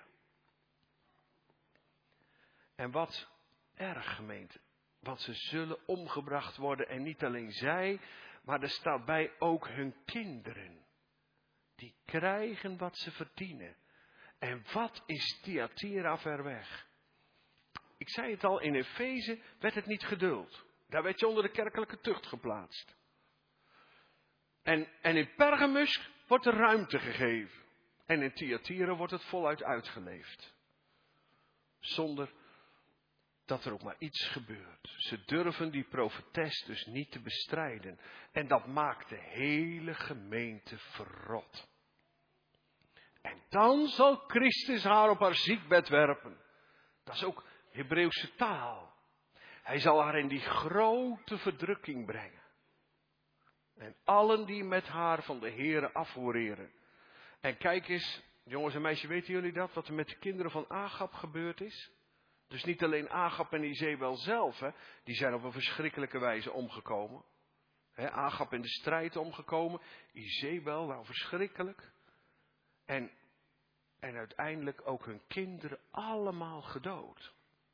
En wat erg, gemeente. Want ze zullen omgebracht worden en niet alleen zij, maar er staat bij ook hun kinderen. Die krijgen wat ze verdienen. En wat is Thyatira ver weg? Ik zei het al, in Efeze werd het niet geduld. Daar werd je onder de kerkelijke tucht geplaatst. En, en in Pergamus wordt er ruimte gegeven. En in Thyatira wordt het voluit uitgeleefd. Zonder dat er ook maar iets gebeurt. Ze durven die profetes dus niet te bestrijden. En dat maakt de hele gemeente verrot. En dan zal Christus haar op haar ziekbed werpen. Dat is ook Hebreeuwse taal. Hij zal haar in die grote verdrukking brengen. En allen die met haar van de Here afhooreren. En kijk eens, jongens en meisjes, weten jullie dat? Wat er met de kinderen van Agab gebeurd is? Dus niet alleen Agab en Izebel zelf, hè, die zijn op een verschrikkelijke wijze omgekomen. Hè, Agab in de strijd omgekomen, Izebel, nou verschrikkelijk. En, en uiteindelijk ook hun kinderen allemaal gedood.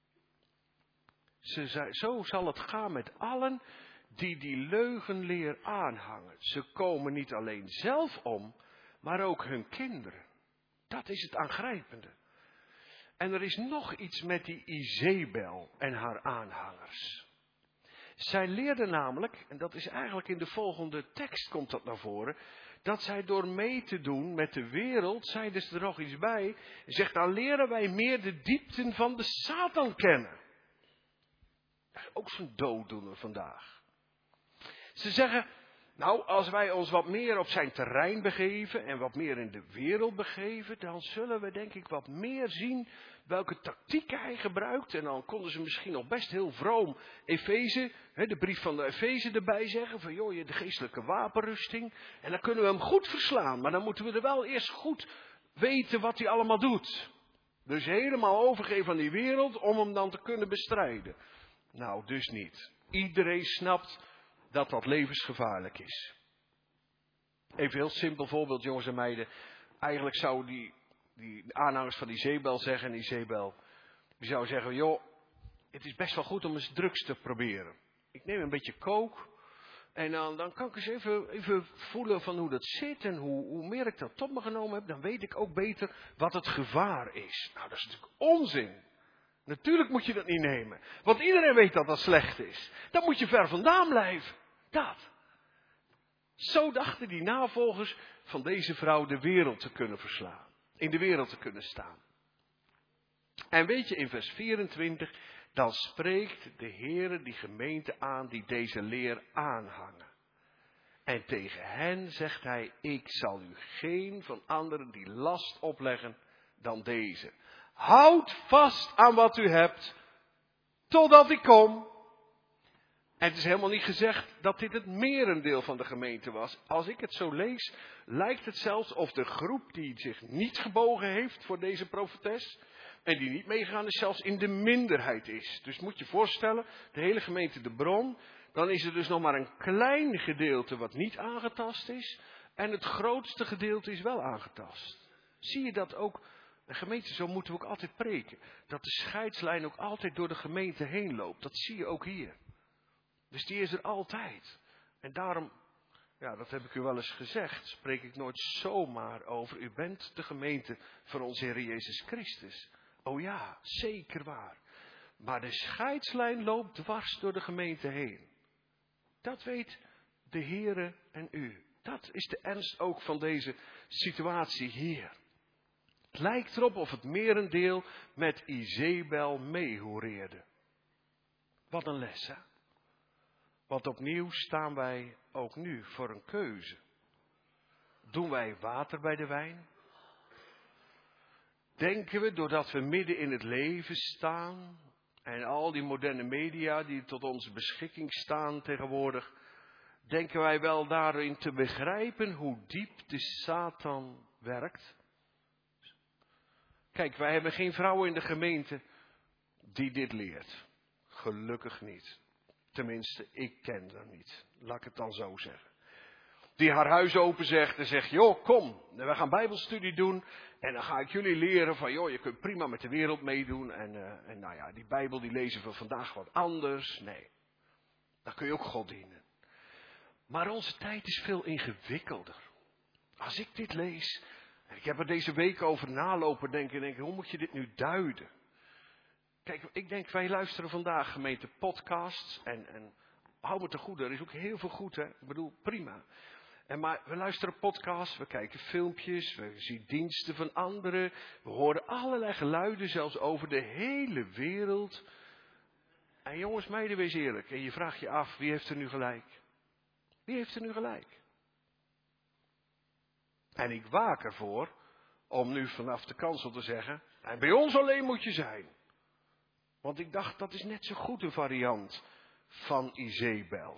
Ze zei, zo zal het gaan met allen die die leugenleer aanhangen. Ze komen niet alleen zelf om, maar ook hun kinderen. Dat is het aangrijpende. En er is nog iets met die Izebel en haar aanhangers. Zij leerden namelijk, en dat is eigenlijk in de volgende tekst komt dat naar voren, dat zij door mee te doen met de wereld, zeiden ze er nog iets bij, zegt dan leren wij meer de diepten van de Satan kennen. Dat is ook zo'n dooddoener vandaag. Ze zeggen, nou als wij ons wat meer op zijn terrein begeven en wat meer in de wereld begeven, dan zullen we denk ik wat meer zien welke tactieken hij gebruikt. En dan konden ze misschien nog best heel vroom Efeze, de brief van de Efeze erbij zeggen. Van joh, de geestelijke wapenrusting. En dan kunnen we hem goed verslaan. Maar dan moeten we er wel eerst goed weten wat hij allemaal doet. Dus helemaal overgeven aan die wereld om hem dan te kunnen bestrijden. Nou, dus niet. Iedereen snapt dat dat levensgevaarlijk is. Even een heel simpel voorbeeld, jongens en meiden. Eigenlijk zou die... Die aanhangers van Izebel zeggen, en Izebel, die zou zeggen, joh, het is best wel goed om eens drugs te proberen. Ik neem een beetje coke en dan, dan kan ik eens even, even voelen van hoe dat zit en hoe, hoe meer ik dat tot me genomen heb, dan weet ik ook beter wat het gevaar is. Nou, dat is natuurlijk onzin. Natuurlijk moet je dat niet nemen, want iedereen weet dat dat slecht is. Dan moet je ver vandaan blijven. Dat. Zo dachten die navolgers van deze vrouw de wereld te kunnen verslaan. In de wereld te kunnen staan. En weet je, in vers vierentwintig, dan spreekt de Heere die gemeente aan die deze leer aanhangen. En tegen hen zegt hij, ik zal u geen van anderen die last opleggen dan deze. Houd vast aan wat u hebt, totdat ik kom. En het is helemaal niet gezegd dat dit het merendeel van de gemeente was. Als ik het zo lees, lijkt het zelfs of de groep die zich niet gebogen heeft voor deze profetes en die niet meegegaan is, zelfs in de minderheid is. Dus moet je voorstellen, de hele gemeente de Bron, dan is er dus nog maar een klein gedeelte wat niet aangetast is en het grootste gedeelte is wel aangetast. Zie je dat ook? Een gemeente, zo moeten we ook altijd preken. Dat de scheidslijn ook altijd door de gemeente heen loopt. Dat zie je ook hier. Dus die is er altijd. En daarom, ja, dat heb ik u wel eens gezegd, spreek ik nooit zomaar over. U bent de gemeente van onze Heer Jezus Christus. Oh ja, zeker waar. Maar de scheidslijn loopt dwars door de gemeente heen. Dat weet de Heere en u. Dat is de ernst ook van deze situatie hier. Het lijkt erop of het merendeel met Izebel meehoereerde. Wat een les, hè? Want opnieuw staan wij ook nu voor een keuze. Doen wij water bij de wijn? Denken we, doordat we midden in het leven staan en al die moderne media die tot onze beschikking staan tegenwoordig, denken wij wel daarin te begrijpen hoe diep de Satan werkt? Kijk, wij hebben geen vrouw in de gemeente die dit leert. Gelukkig niet. Tenminste, ik ken er niet. Laat ik het dan zo zeggen. Die haar huis open zegt en zegt, joh, kom, we gaan bijbelstudie doen. En dan ga ik jullie leren van, joh, je kunt prima met de wereld meedoen. En, uh, en nou ja, die Bijbel die lezen we vandaag wat anders. Nee, dan kun je ook God dienen. Maar onze tijd is veel ingewikkelder. Als ik dit lees, en ik heb er deze week over nalopen denken, denk ik, hoe moet je dit nu duiden? Kijk, ik denk, wij luisteren vandaag gemeente podcasts en, en hou me te goed, er is ook heel veel goed, hè? Ik bedoel, prima. En maar we luisteren podcasts, we kijken filmpjes, we zien diensten van anderen, we horen allerlei geluiden, zelfs over de hele wereld. En jongens, meiden, wees eerlijk, en je vraagt je af, wie heeft er nu gelijk? Wie heeft er nu gelijk? En ik waak ervoor om nu vanaf de kansel te zeggen, en bij ons alleen moet je zijn. Want ik dacht, dat is net zo goed een variant van Izebel.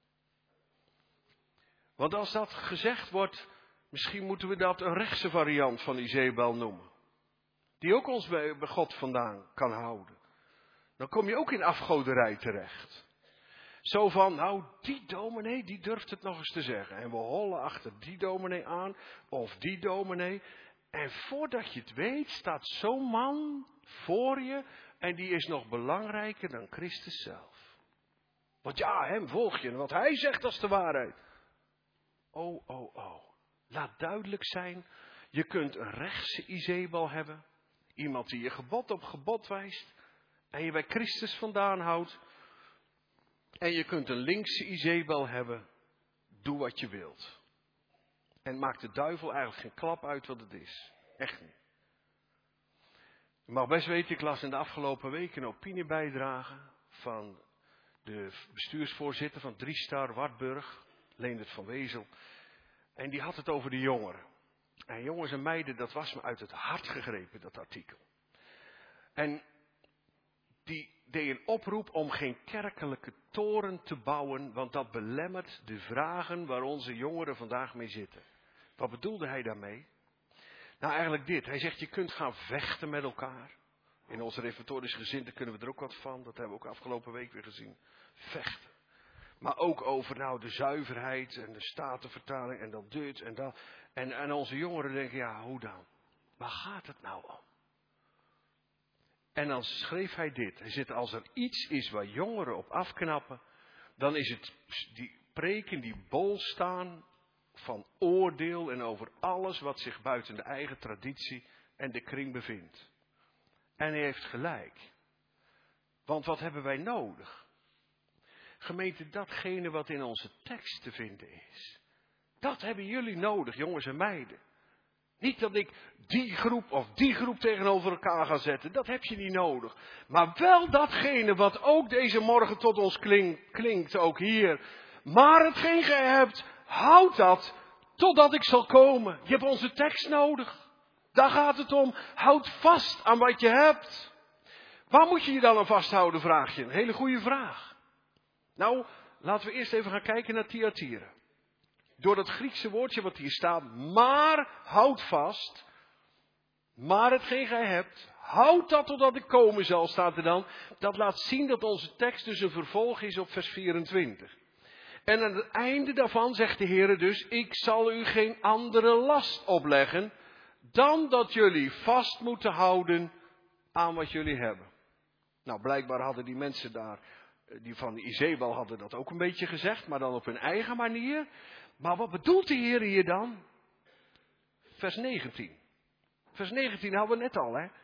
Want als dat gezegd wordt, misschien moeten we dat een rechtse variant van Izebel noemen. Die ook ons bij God vandaan kan houden. Dan kom je ook in afgoderij terecht. Zo van, nou, die dominee, die durft het nog eens te zeggen. En we hollen achter die dominee aan, of die dominee. En voordat je het weet, staat zo'n man voor je. En die is nog belangrijker dan Christus zelf. Want ja, hem volg je. En wat hij zegt, dat is de waarheid. Oh, oh, oh. Laat duidelijk zijn. Je kunt een rechtse Izebel hebben. Iemand die je gebod op gebod wijst. En je bij Christus vandaan houdt. En je kunt een linkse Izebel hebben. Doe wat je wilt. En maakt de duivel eigenlijk geen klap uit wat het is. Echt niet. Je mag best weten, ik las in de afgelopen weken een opiniebijdrage van de bestuursvoorzitter van Driestar, Wartburg, Leendert van Wezel. En die had het over de jongeren. En jongens en meiden, dat was me uit het hart gegrepen, dat artikel. En die deed een oproep om geen kerkelijke toren te bouwen, want dat belemmert de vragen waar onze jongeren vandaag mee zitten. Wat bedoelde hij daarmee? Nou, eigenlijk dit. Hij zegt, je kunt gaan vechten met elkaar. In onze reformatorische gezinten kunnen we er ook wat van. Dat hebben we ook afgelopen week weer gezien. Vechten. Maar ook over nou de zuiverheid en de statenvertaling en dat dit en dat. En, en onze jongeren denken, ja, hoe dan? Waar gaat het nou om? En dan schreef hij dit. Hij zegt, als er iets is waar jongeren op afknappen, dan is het die preken die bol staan van oordeel en over alles wat zich buiten de eigen traditie en de kring bevindt. En hij heeft gelijk. Want wat hebben wij nodig? Gemeente, datgene wat in onze tekst te vinden is. Dat hebben jullie nodig, jongens en meiden. Niet dat ik die groep of die groep tegenover elkaar ga zetten. Dat heb je niet nodig. Maar wel datgene wat ook deze morgen tot ons klink, klinkt, ook hier. Maar hetgeen gij hebt, houd dat totdat ik zal komen. Je hebt onze tekst nodig. Daar gaat het om. Houd vast aan wat je hebt. Waar moet je je dan aan vasthouden, vraag je. Een hele goede vraag. Nou, laten we eerst even gaan kijken naar Thyatira. Door dat Griekse woordje wat hier staat, maar houd vast. Maar hetgeen gij hebt, houd dat totdat ik komen zal, staat er dan. Dat laat zien dat onze tekst dus een vervolg is op vers vierentwintig. En aan het einde daarvan zegt de Heer dus, ik zal u geen andere last opleggen, dan dat jullie vast moeten houden aan wat jullie hebben. Nou, blijkbaar hadden die mensen daar, die van Izebel hadden dat ook een beetje gezegd, maar dan op hun eigen manier. Maar wat bedoelt de Heer hier dan? Vers negentien. Vers negentien hadden we net al, hè.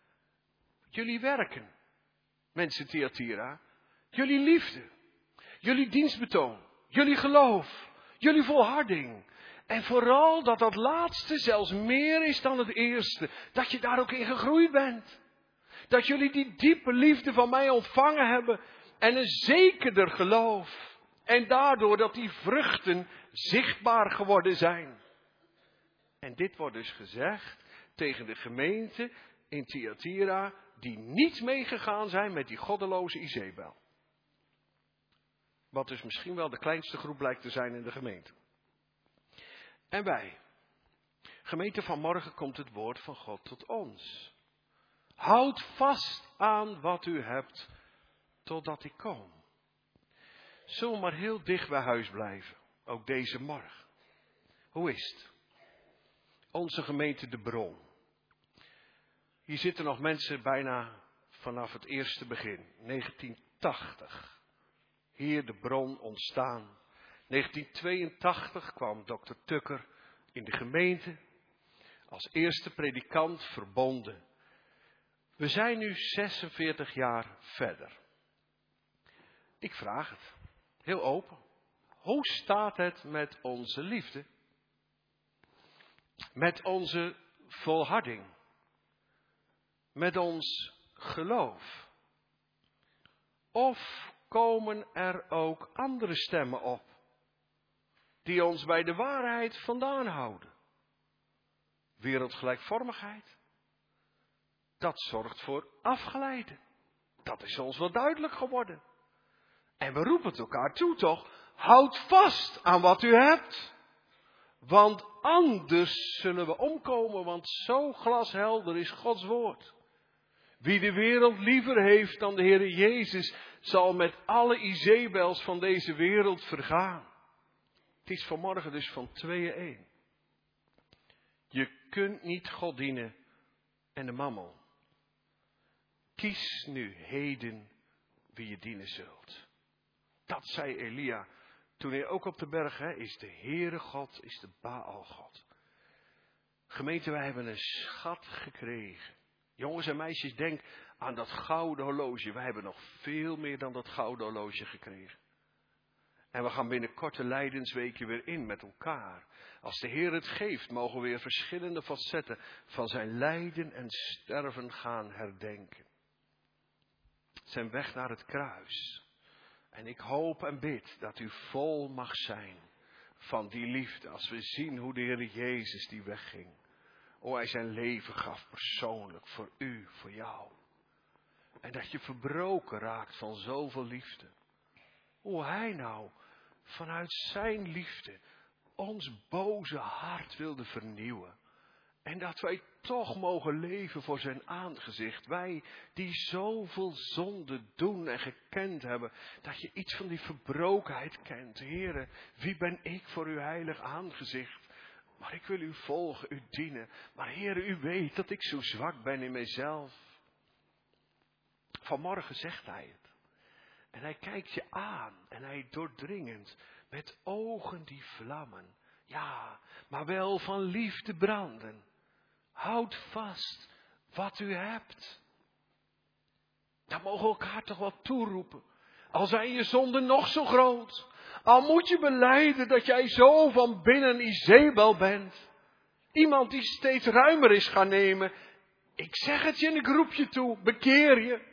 Jullie werken, mensen Thyatira. Jullie liefde. Jullie dienstbetoon. Jullie geloof. Jullie volharding. En vooral dat dat laatste zelfs meer is dan het eerste. Dat je daar ook in gegroeid bent. Dat jullie die diepe liefde van mij ontvangen hebben. En een zekerder geloof. En daardoor dat die vruchten zichtbaar geworden zijn. En dit wordt dus gezegd tegen de gemeente in Thyatira die niet meegegaan zijn met die goddeloze Izebel. Wat dus misschien wel de kleinste groep blijkt te zijn in de gemeente. En wij. Gemeente, vanmorgen komt het woord van God tot ons. Houd vast aan wat u hebt, totdat ik kom. Zullen we maar heel dicht bij huis blijven, ook deze morgen. Hoe is het? Onze gemeente De Bron. Hier zitten nog mensen bijna vanaf het eerste begin, negentien tachtig. Hier De Bron ontstaan. negentien tweeëntachtig kwam dokter Tukker in de gemeente als eerste predikant verbonden. We zijn nu zesenveertig jaar verder. Ik vraag het, heel open. Hoe staat het met onze liefde? Met onze volharding? Met ons geloof? Of komen er ook andere stemmen op, die ons bij de waarheid vandaan houden? Wereldgelijkvormigheid? Dat zorgt voor afgeleiden. Dat is ons wel duidelijk geworden. En we roepen het elkaar toe toch? Houd vast aan wat u hebt. Want anders zullen we omkomen, want zo glashelder is Gods woord. Wie de wereld liever heeft dan de Heere Jezus, zal met alle Izebels van deze wereld vergaan. Het is vanmorgen dus van tweeën één. Je kunt niet God dienen en de mammon. Kies nu heden wie je dienen zult. Dat zei Elia toen hij ook op de berg, hè, is de Heere God, is de Baal God. Gemeente, wij hebben een schat gekregen. Jongens en meisjes, denk aan dat gouden horloge. Wij hebben nog veel meer dan dat gouden horloge gekregen. En we gaan binnenkort de lijdensweken weer in met elkaar. Als de Heer het geeft, mogen we weer verschillende facetten van zijn lijden en sterven gaan herdenken. Zijn weg naar het kruis. En ik hoop en bid dat u vol mag zijn van die liefde. Als we zien hoe de Heer Jezus die wegging. Hoe hij zijn leven gaf persoonlijk voor u, voor jou. En dat je verbroken raakt van zoveel liefde. Hoe hij nou vanuit zijn liefde ons boze hart wilde vernieuwen. En dat wij toch mogen leven voor zijn aangezicht. Wij die zoveel zonde doen en gekend hebben. Dat je iets van die verbrokenheid kent. Heere, wie ben ik voor uw heilig aangezicht? Maar ik wil u volgen, u dienen. Maar Heere, u weet dat ik zo zwak ben in mijzelf. Vanmorgen zegt hij het. En hij kijkt je aan. En hij doordringend. Met ogen die vlammen. Ja, maar wel van liefde branden. Houd vast wat u hebt. Dat mogen we elkaar toch wel toeroepen. Al zijn je zonden nog zo groot. Al moet je belijden dat jij zo van binnen Izebel bent. Iemand die steeds ruimer is gaan nemen. Ik zeg het je en ik roep je toe. Bekeer je.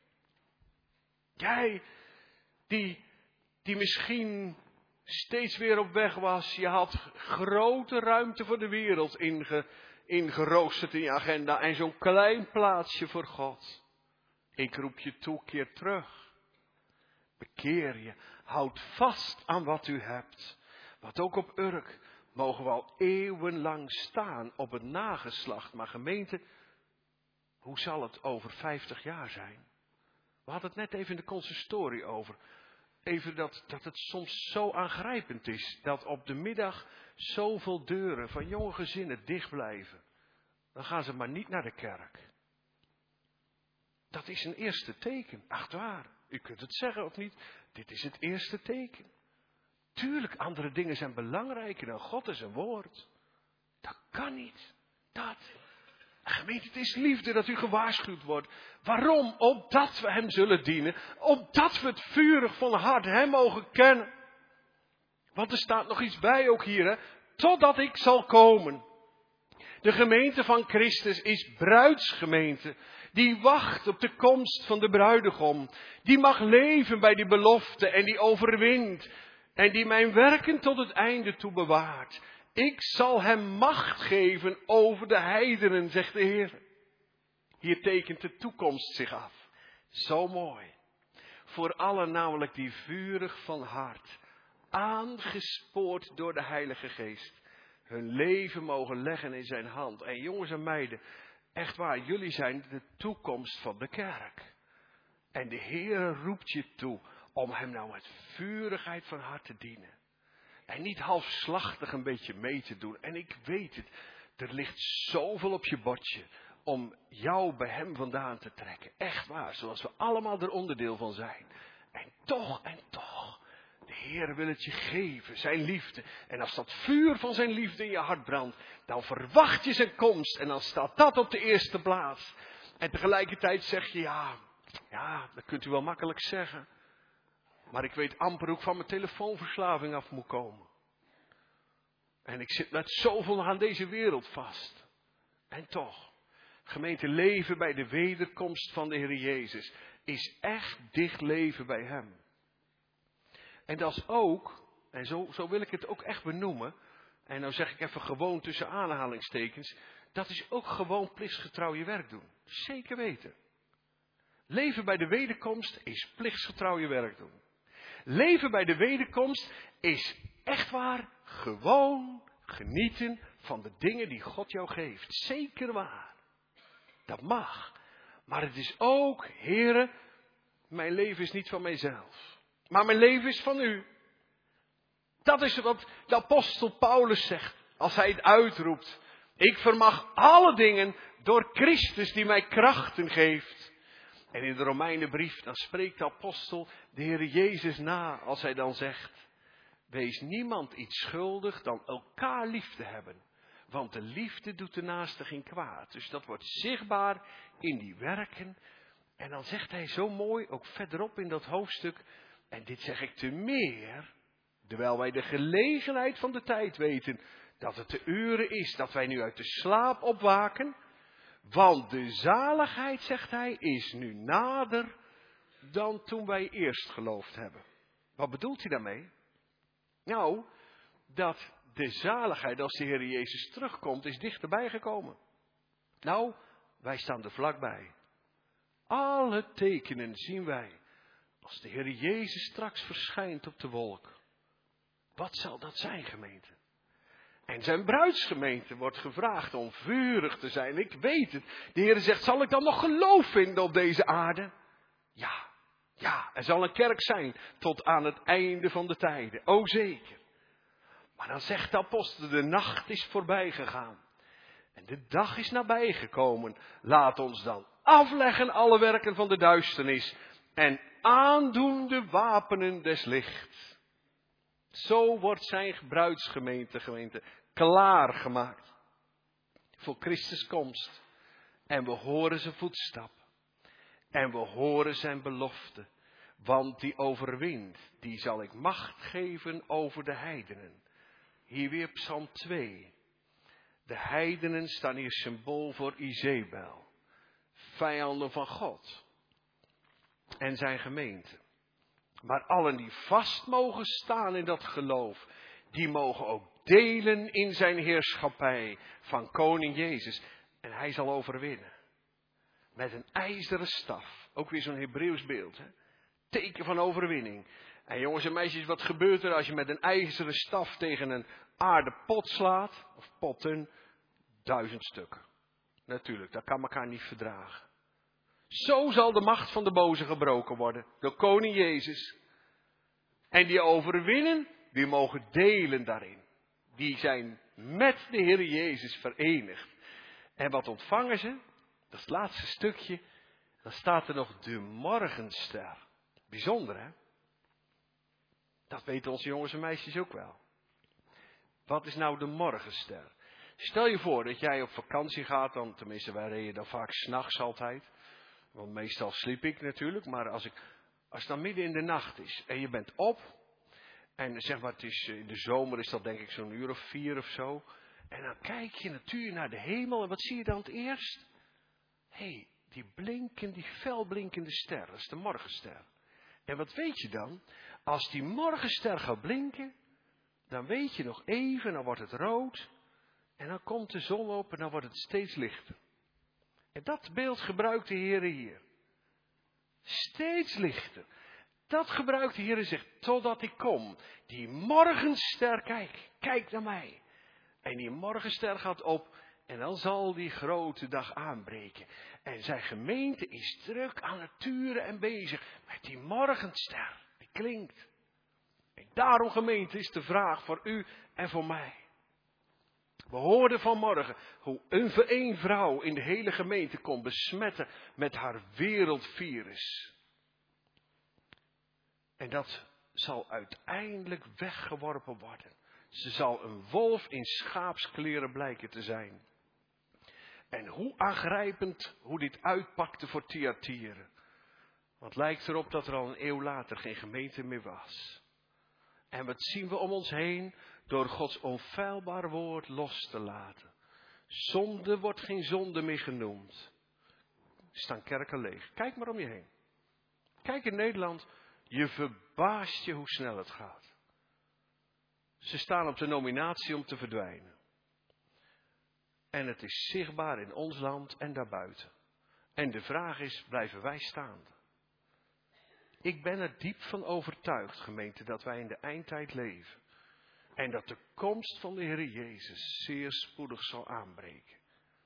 Jij die, die misschien steeds weer op weg was. Je had grote ruimte voor de wereld inge, ingeroosterd in je agenda. En zo'n klein plaatsje voor God. Ik roep je toe, keer terug. Bekeer je. Houd vast aan wat u hebt. Want ook op Urk mogen we al eeuwenlang staan op het nageslacht. Maar gemeente, hoe zal het over vijftig jaar zijn? We hadden het net even in de consistorie over. Even dat, dat het soms zo aangrijpend is. Dat op de middag zoveel deuren van jonge gezinnen dicht blijven. Dan gaan ze maar niet naar de kerk. Dat is een eerste teken. Echt waar. U kunt het zeggen of niet. Dit is het eerste teken. Tuurlijk, andere dingen zijn belangrijker dan God en zijn woord. Dat kan niet. Dat. Gemeente, het is liefde dat u gewaarschuwd wordt. Waarom? Opdat we hem zullen dienen. Opdat we het vurig van hart hem mogen kennen. Want er staat nog iets bij ook hier. Hè? Totdat ik zal komen. De gemeente van Christus is bruidsgemeente. Die wacht op de komst van de bruidegom. Die mag leven bij die belofte en die overwint. En die mijn werken tot het einde toe bewaart. Ik zal hem macht geven over de heidenen, zegt de Heer. Hier tekent de toekomst zich af. Zo mooi. voor allen namelijk die vurig van hart, aangespoord door de Heilige Geest, hun leven mogen leggen in zijn hand. En jongens en meiden, echt waar, jullie zijn de toekomst van de kerk. En de Heer roept je toe om hem nou met vurigheid van hart te dienen. En niet halfslachtig een beetje mee te doen. En ik weet het, er ligt zoveel op je bordje om jou bij hem vandaan te trekken. Echt waar, zoals we allemaal er onderdeel van zijn. En toch, en toch, de Heer wil het je geven, zijn liefde. En als dat vuur van zijn liefde in je hart brandt, dan verwacht je zijn komst. En dan staat dat op de eerste plaats. En tegelijkertijd zeg je, ja, ja, dat kunt u wel makkelijk zeggen. Maar ik weet amper hoe ik van mijn telefoonverslaving af moet komen. En ik zit met zoveel aan deze wereld vast. En toch, gemeente, leven bij de wederkomst van de Heer Jezus is echt dicht leven bij hem. En dat is ook, en zo, zo wil ik het ook echt benoemen, en nou zeg ik even gewoon tussen aanhalingstekens, dat is ook gewoon plichtsgetrouw je werk doen. Zeker weten. Leven bij de wederkomst is plichtsgetrouw je werk doen. Leven bij de wederkomst is echt waar gewoon genieten van de dingen die God jou geeft. Zeker waar. Dat mag. Maar het is ook, Heere, mijn leven is niet van mijzelf. Maar mijn leven is van u. Dat is wat de apostel Paulus zegt als hij het uitroept. Ik vermag alle dingen door Christus die mij krachten geeft. En in de Romeinenbrief, dan spreekt de apostel de Heer Jezus na als hij dan zegt. Wees niemand iets schuldig dan elkaar lief te hebben. Want de liefde doet de naaste geen kwaad. Dus dat wordt zichtbaar in die werken. En dan zegt hij zo mooi, ook verderop in dat hoofdstuk. En dit zeg ik te meer, terwijl wij de gelegenheid van de tijd weten. Dat het de uren is dat wij nu uit de slaap opwaken. Want de zaligheid, zegt hij, is nu nader dan toen wij eerst geloofd hebben. Wat bedoelt hij daarmee? Nou, dat de zaligheid als de Heer Jezus terugkomt is dichterbij gekomen. Nou, wij staan er vlakbij. Alle tekenen zien wij als de Heer Jezus straks verschijnt op de wolk. Wat zal dat zijn, gemeente? En zijn bruidsgemeente wordt gevraagd om vurig te zijn. Ik weet het. De Heer zegt, zal ik dan nog geloof vinden op deze aarde? Ja, ja, er zal een kerk zijn tot aan het einde van de tijden. O zeker. Maar dan zegt de apostel, de nacht is voorbij gegaan. En de dag is nabij gekomen. Laat ons dan afleggen alle werken van de duisternis. En aandoen de wapenen des lichts. Zo wordt zijn bruidsgemeente, gemeente, klaargemaakt. Voor Christus komst. En we horen zijn voetstap. En we horen zijn belofte. Want die overwint, die zal ik macht geven over de heidenen. Hier weer Psalm twee. De heidenen staan hier symbool voor Izebel. Vijanden van God. En zijn gemeente. Maar allen die vast mogen staan in dat geloof, die mogen ook delen in zijn heerschappij van koning Jezus. En hij zal overwinnen. Met een ijzeren staf. Ook weer zo'n Hebreeuws beeld. Hè? Teken van overwinning. En jongens en meisjes, wat gebeurt er als je met een ijzeren staf tegen een aardepot slaat? Of potten? Duizend stukken. Natuurlijk, dat kan elkaar niet verdragen. Zo zal de macht van de boze gebroken worden. Door koning Jezus. En die overwinnen, die mogen delen daarin. Die zijn met de Heer Jezus verenigd. En wat ontvangen ze? Dat is het laatste stukje. Dan staat er nog de morgenster. Bijzonder, hè? Dat weten onze jongens en meisjes ook wel. Wat is nou de morgenster? Stel je voor dat jij op vakantie gaat, dan, tenminste wij reden dan vaak 's nachts altijd. Want meestal sliep ik natuurlijk, maar als, ik, als het dan midden in de nacht is en je bent op. En zeg maar, het is, in de zomer is dat denk ik zo'n uur of vier of zo. En dan kijk je natuurlijk naar de hemel en wat zie je dan het eerst? Hé, hey, die blinken, die felblinkende ster, dat is de morgenster. En wat weet je dan? Als die morgenster gaat blinken, dan weet je nog even, dan wordt het rood. En dan komt de zon op en dan wordt het steeds lichter. En dat beeld gebruikt de Heer hier. Steeds lichter. Dat gebruikt de Heer zegt, totdat ik kom. Die morgenster, kijk, kijk naar mij. En die morgenster gaat op en dan zal die grote dag aanbreken. En zijn gemeente is druk aan het turen en bezig met die morgenster. Die klinkt. En daarom, gemeente, is de vraag voor u en voor mij. We hoorden vanmorgen hoe een, een vrouw in de hele gemeente kon besmetten met haar wereldvirus. En dat zal uiteindelijk weggeworpen worden. Ze zal een wolf in schaapskleren blijken te zijn. En hoe aangrijpend hoe dit uitpakte voor Thyatira. Want het lijkt erop dat er al een eeuw later geen gemeente meer was. En wat zien we om ons heen? Door Gods onfeilbaar woord los te laten. Zonde wordt geen zonde meer genoemd. Er staan kerken leeg. Kijk maar om je heen. Kijk in Nederland. Je verbaast je hoe snel het gaat. Ze staan op de nominatie om te verdwijnen. En het is zichtbaar in ons land en daarbuiten. En de vraag is, blijven wij staan? Ik ben er diep van overtuigd, gemeente, dat wij in de eindtijd leven. En dat de komst van de Heer Jezus zeer spoedig zal aanbreken.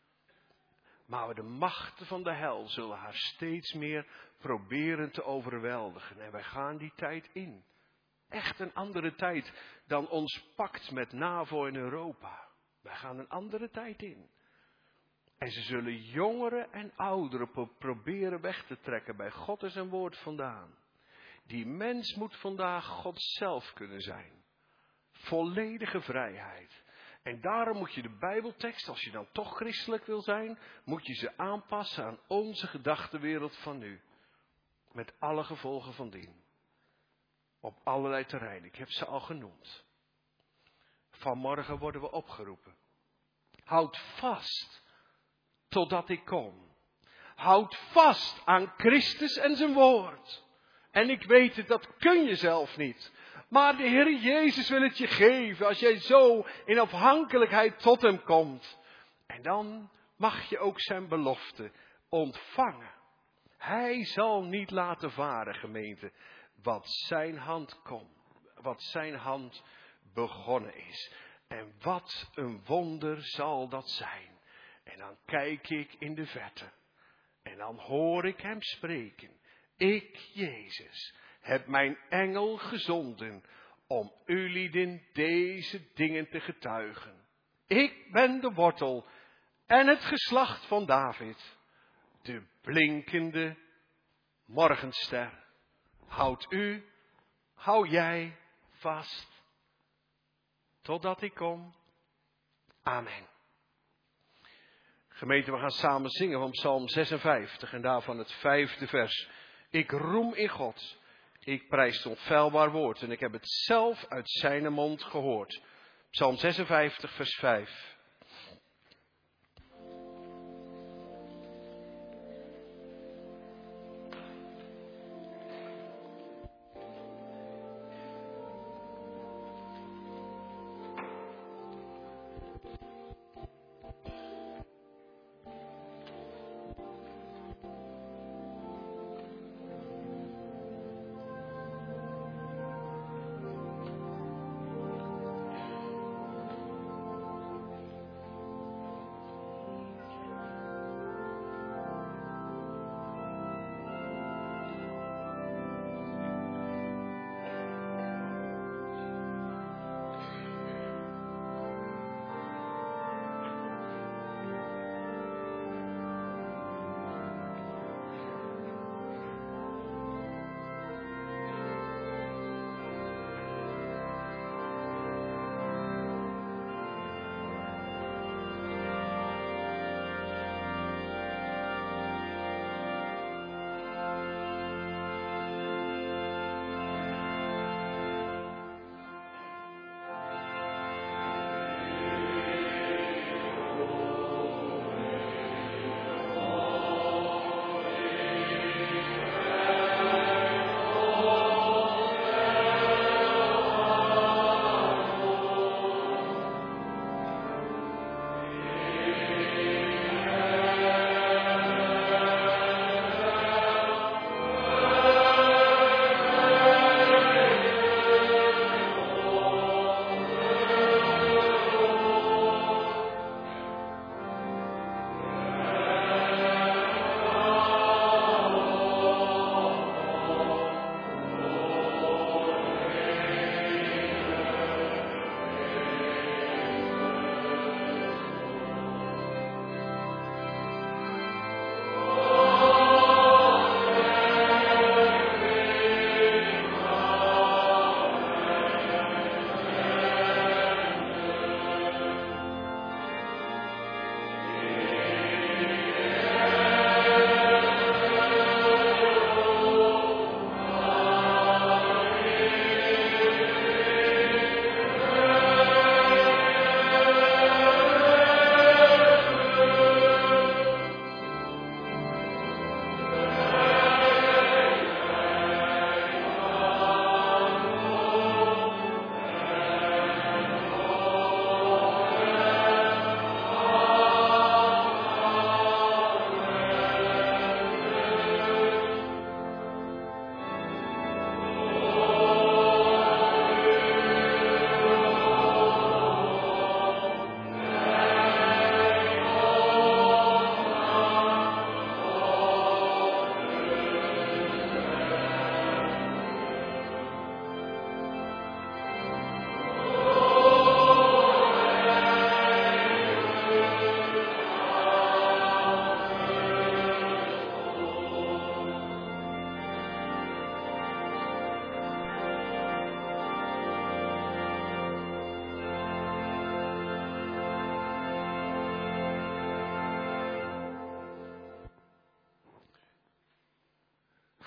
Maar de machten van de hel zullen haar steeds meer proberen te overweldigen. En wij gaan die tijd in. Echt een andere tijd dan ons pakt met NAVO in Europa. Wij gaan een andere tijd in. En ze zullen jongeren en ouderen proberen weg te trekken bij God en zijn woord vandaan. Die mens moet vandaag God zelf kunnen zijn. Volledige vrijheid. En daarom moet je de Bijbeltekst, als je dan toch christelijk wil zijn, moet je ze aanpassen aan onze gedachtenwereld van nu. Met alle gevolgen van dien. Op allerlei terreinen. Ik heb ze al genoemd. Vanmorgen worden we opgeroepen. Houd vast totdat ik kom. Houd vast aan Christus en zijn woord. En ik weet het, dat kun je zelf niet. Maar de Heer Jezus wil het je geven als jij zo in afhankelijkheid tot hem komt. En dan mag je ook zijn belofte ontvangen. Hij zal niet laten varen, gemeente, wat zijn hand komt, wat zijn hand begonnen is. En wat een wonder zal dat zijn. En dan kijk ik in de verte. En dan hoor ik hem spreken. Ik, Jezus, heb mijn engel gezonden om ulieden deze dingen te getuigen. Ik ben de wortel en het geslacht van David, de blinkende morgenster. Houd u, hou jij vast, totdat ik kom. Amen. Gemeente, we gaan samen zingen van Psalm zesenvijftig en daarvan het vijfde vers. Ik roem in God, ik prijs het onfeilbaar woord en ik heb het zelf uit zijn mond gehoord. Psalm zesenvijftig, vers vijf.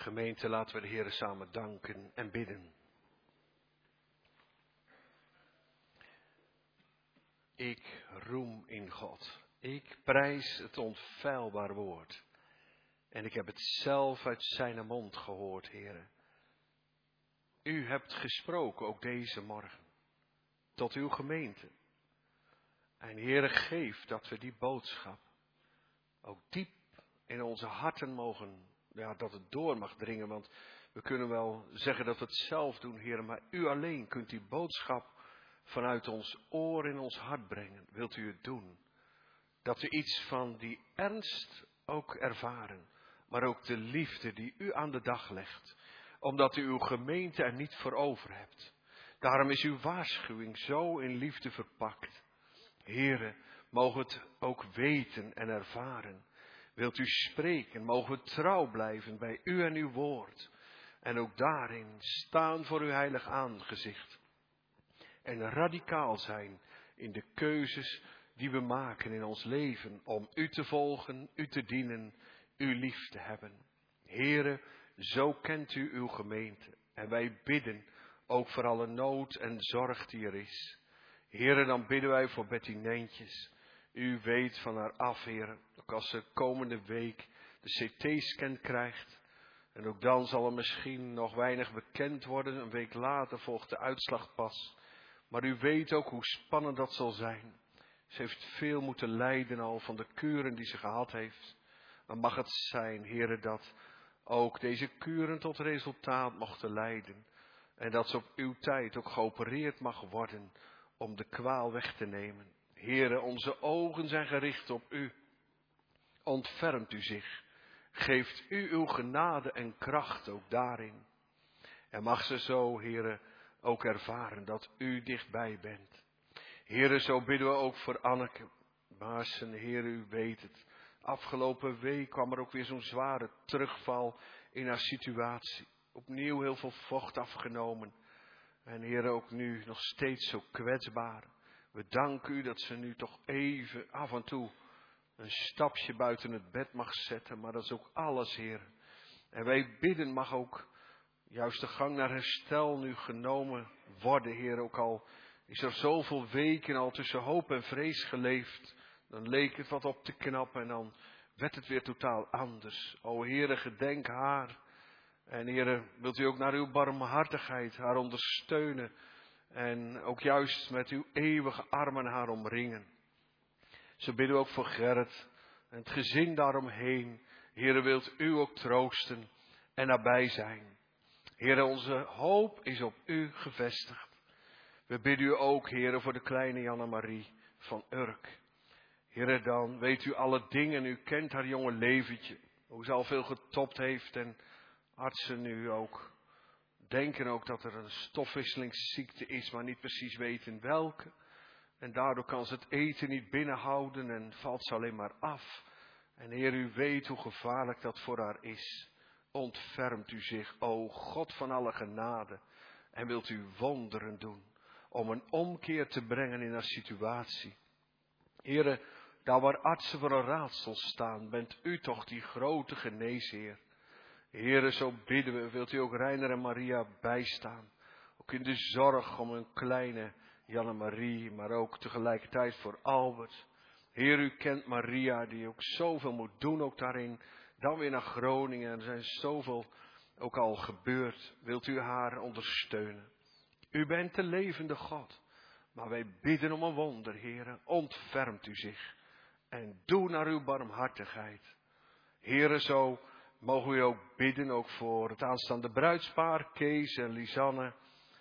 Gemeente, laten we de Heere samen danken en bidden. Ik roem in God. Ik prijs het onfeilbaar woord. En ik heb het zelf uit zijn mond gehoord, Heere. U hebt gesproken, ook deze morgen, tot uw gemeente. En Heere, geef dat we die boodschap ook diep in onze harten mogen, ja, dat het door mag dringen. Want we kunnen wel zeggen dat we het zelf doen, Heere, maar u alleen kunt die boodschap vanuit ons oor in ons hart brengen. Wilt u het doen? Dat we iets van die ernst ook ervaren, maar ook de liefde die u aan de dag legt, omdat u uw gemeente er niet voor over hebt. Daarom is uw waarschuwing zo in liefde verpakt. Heere, mogen we het ook weten en ervaren. Wilt u spreken, mogen we trouw blijven bij u en uw woord. En ook daarin staan voor uw heilig aangezicht. En radicaal zijn in de keuzes die we maken in ons leven. Om u te volgen, u te dienen, u lief te hebben. Heere, zo kent u uw gemeente. En wij bidden ook voor alle nood en zorg die er is. Heere, dan bidden wij voor Betty Nijntjes. U weet van haar af, Heere, ook als ze komende week de C T-scan krijgt. En ook dan zal er misschien nog weinig bekend worden. Een week later volgt de uitslag pas. Maar u weet ook hoe spannend dat zal zijn. Ze heeft veel moeten lijden al van de kuren die ze gehad heeft. Maar mag het zijn, Heere, dat ook deze kuren tot resultaat mochten leiden. En dat ze op uw tijd ook geopereerd mag worden om de kwaal weg te nemen. Heere, onze ogen zijn gericht op u. Ontfermt u zich. Geeft u uw genade en kracht ook daarin. En mag ze zo, Heere, ook ervaren dat u dichtbij bent. Heere, zo bidden we ook voor Anneke. Maassen, Heere, u weet het. Afgelopen week kwam er ook weer zo'n zware terugval in haar situatie. Opnieuw heel veel vocht afgenomen. En Heere, ook nu nog steeds zo kwetsbaar. We danken u dat ze nu toch even af en toe een stapje buiten het bed mag zetten. Maar dat is ook alles, Heere. En wij bidden mag ook juist de gang naar herstel nu genomen worden, Heer. Ook al is er zoveel weken al tussen hoop en vrees geleefd. Dan leek het wat op te knappen en dan werd het weer totaal anders. O Heere, gedenk haar. En Heere, wilt u ook naar uw barmhartigheid haar ondersteunen. En ook juist met uw eeuwige armen haar omringen. Zo bidden we ook voor Gerrit en het gezin daaromheen. Heere, wilt u ook troosten en nabij zijn. Heere, onze hoop is op u gevestigd. We bidden u ook, Heere, voor de kleine Janne-Marie van Urk. Heere, dan weet u alle dingen. U kent haar jonge leventje. Hoe ze al veel getopt heeft. En artsen nu ook denken ook dat er een stofwisselingsziekte is, maar niet precies weten welke. En daardoor kan ze het eten niet binnenhouden en valt ze alleen maar af. En Heer, u weet hoe gevaarlijk dat voor haar is. Ontfermt u zich, o God van alle genade. En wilt u wonderen doen om een omkeer te brengen in haar situatie. Heere, daar waar artsen voor een raadsel staan, bent u toch die grote geneesheer. Heere, zo bidden we, wilt u ook Reiner en Maria bijstaan. Ook in de zorg om een kleine Janne-Marie, maar ook tegelijkertijd voor Albert. Heer, u kent Maria, die ook zoveel moet doen, ook daarin. Dan weer naar Groningen, er zijn zoveel ook al gebeurd. Wilt u haar ondersteunen? U bent de levende God. Maar wij bidden om een wonder, Heere. Ontfermt u zich. En doe naar uw barmhartigheid. Heere, zo mogen we ook bidden, ook voor het aanstaande bruidspaar, Kees en Lisanne.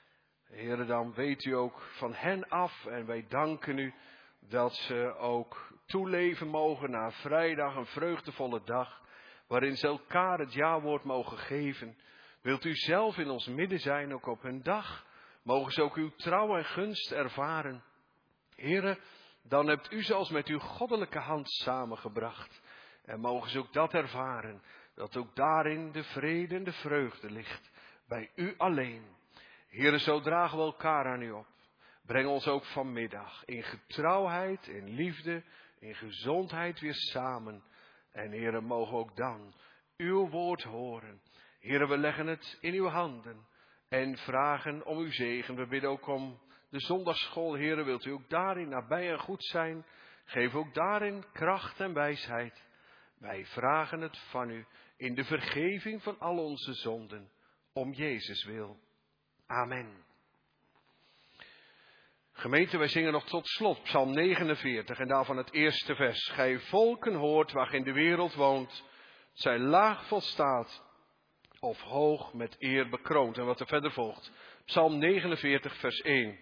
Heere, dan weet u ook van hen af. En wij danken u dat ze ook toeleven mogen naar vrijdag, een vreugdevolle dag. Waarin ze elkaar het jawoord mogen geven. Wilt u zelf in ons midden zijn, ook op hun dag. Mogen ze ook uw trouw en gunst ervaren. Heere, dan hebt u ze als met uw goddelijke hand samengebracht. En mogen ze ook dat ervaren. Dat ook daarin de vrede en de vreugde ligt. Bij u alleen. Heere, zo dragen we elkaar aan u op. Breng ons ook vanmiddag in getrouwheid, in liefde, in gezondheid weer samen. En Heere, mogen ook dan uw woord horen. Heere, we leggen het in uw handen en vragen om uw zegen. We bidden ook om de zondagsschool. Heere, wilt u ook daarin nabij en goed zijn? Geef ook daarin kracht en wijsheid. Wij vragen het van u in de vergeving van al onze zonden, om Jezus wil. Amen. Gemeente, wij zingen nog tot slot Psalm negenenveertig en daarvan het eerste vers. Gij volken hoort waarin de wereld woont, zij laag volstaat of hoog met eer bekroond. En wat er verder volgt. Psalm negenenveertig vers één.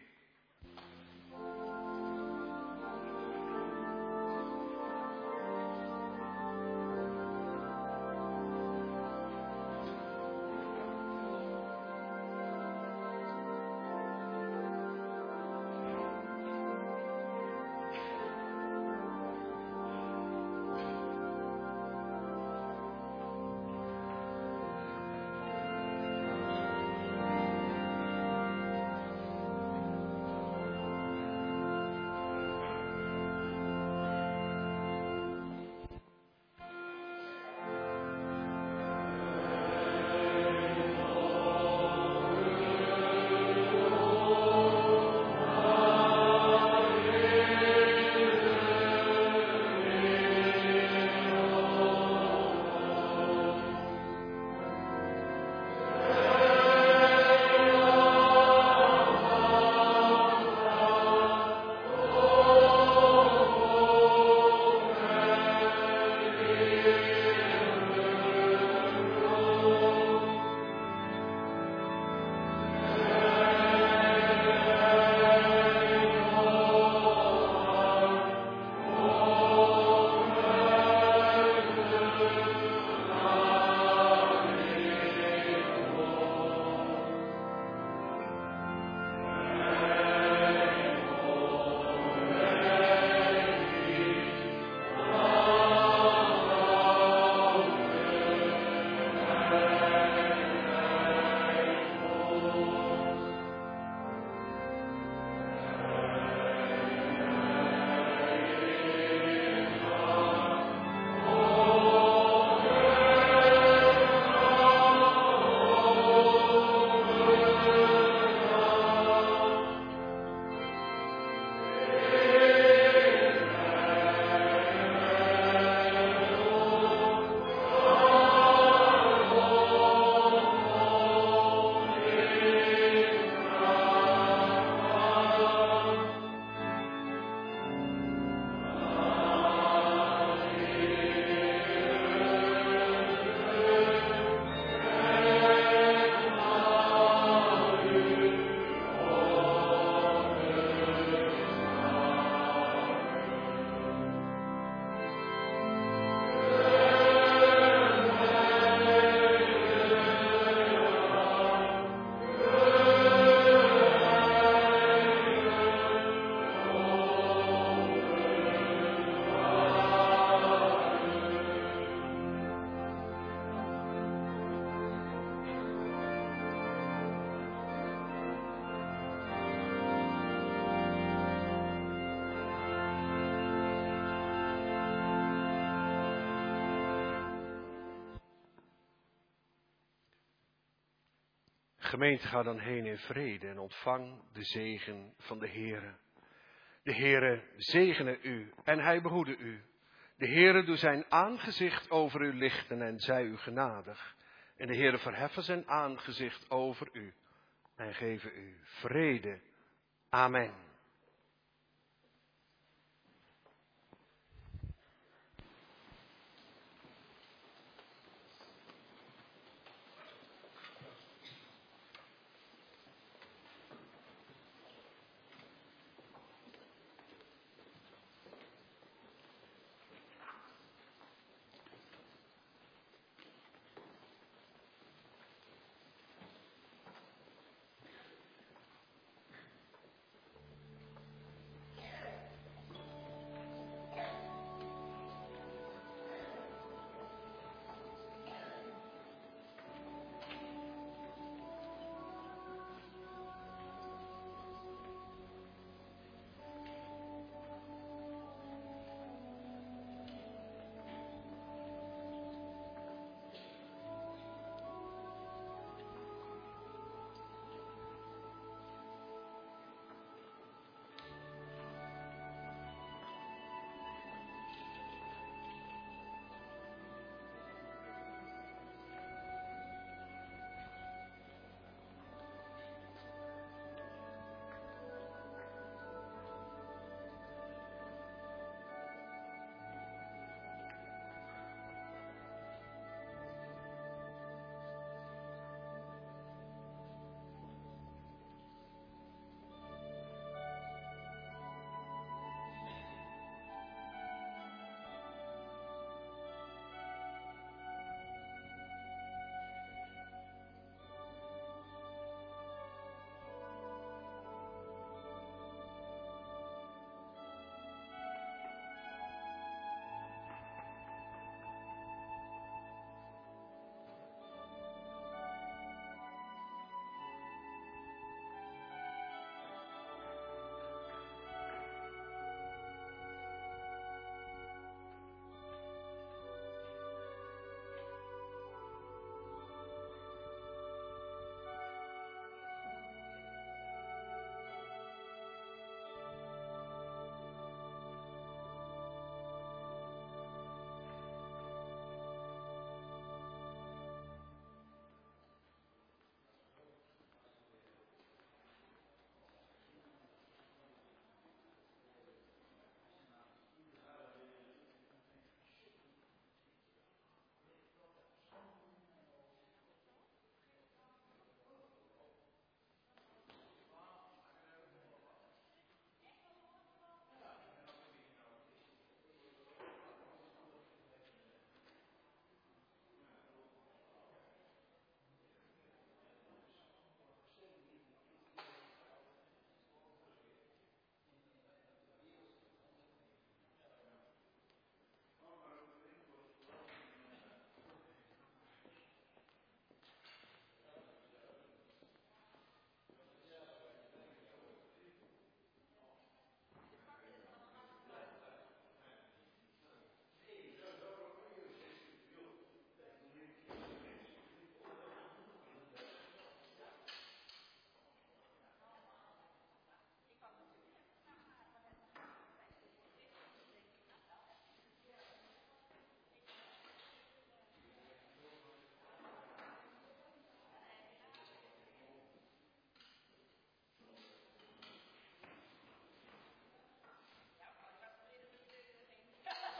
Gemeente, ga dan heen in vrede en ontvang de zegen van de Heere. De Heere zegene u en hij behoede u. De Heere doe zijn aangezicht over u lichten en zij u genadig. En de Heere verheffen zijn aangezicht over u en geven u vrede. Amen.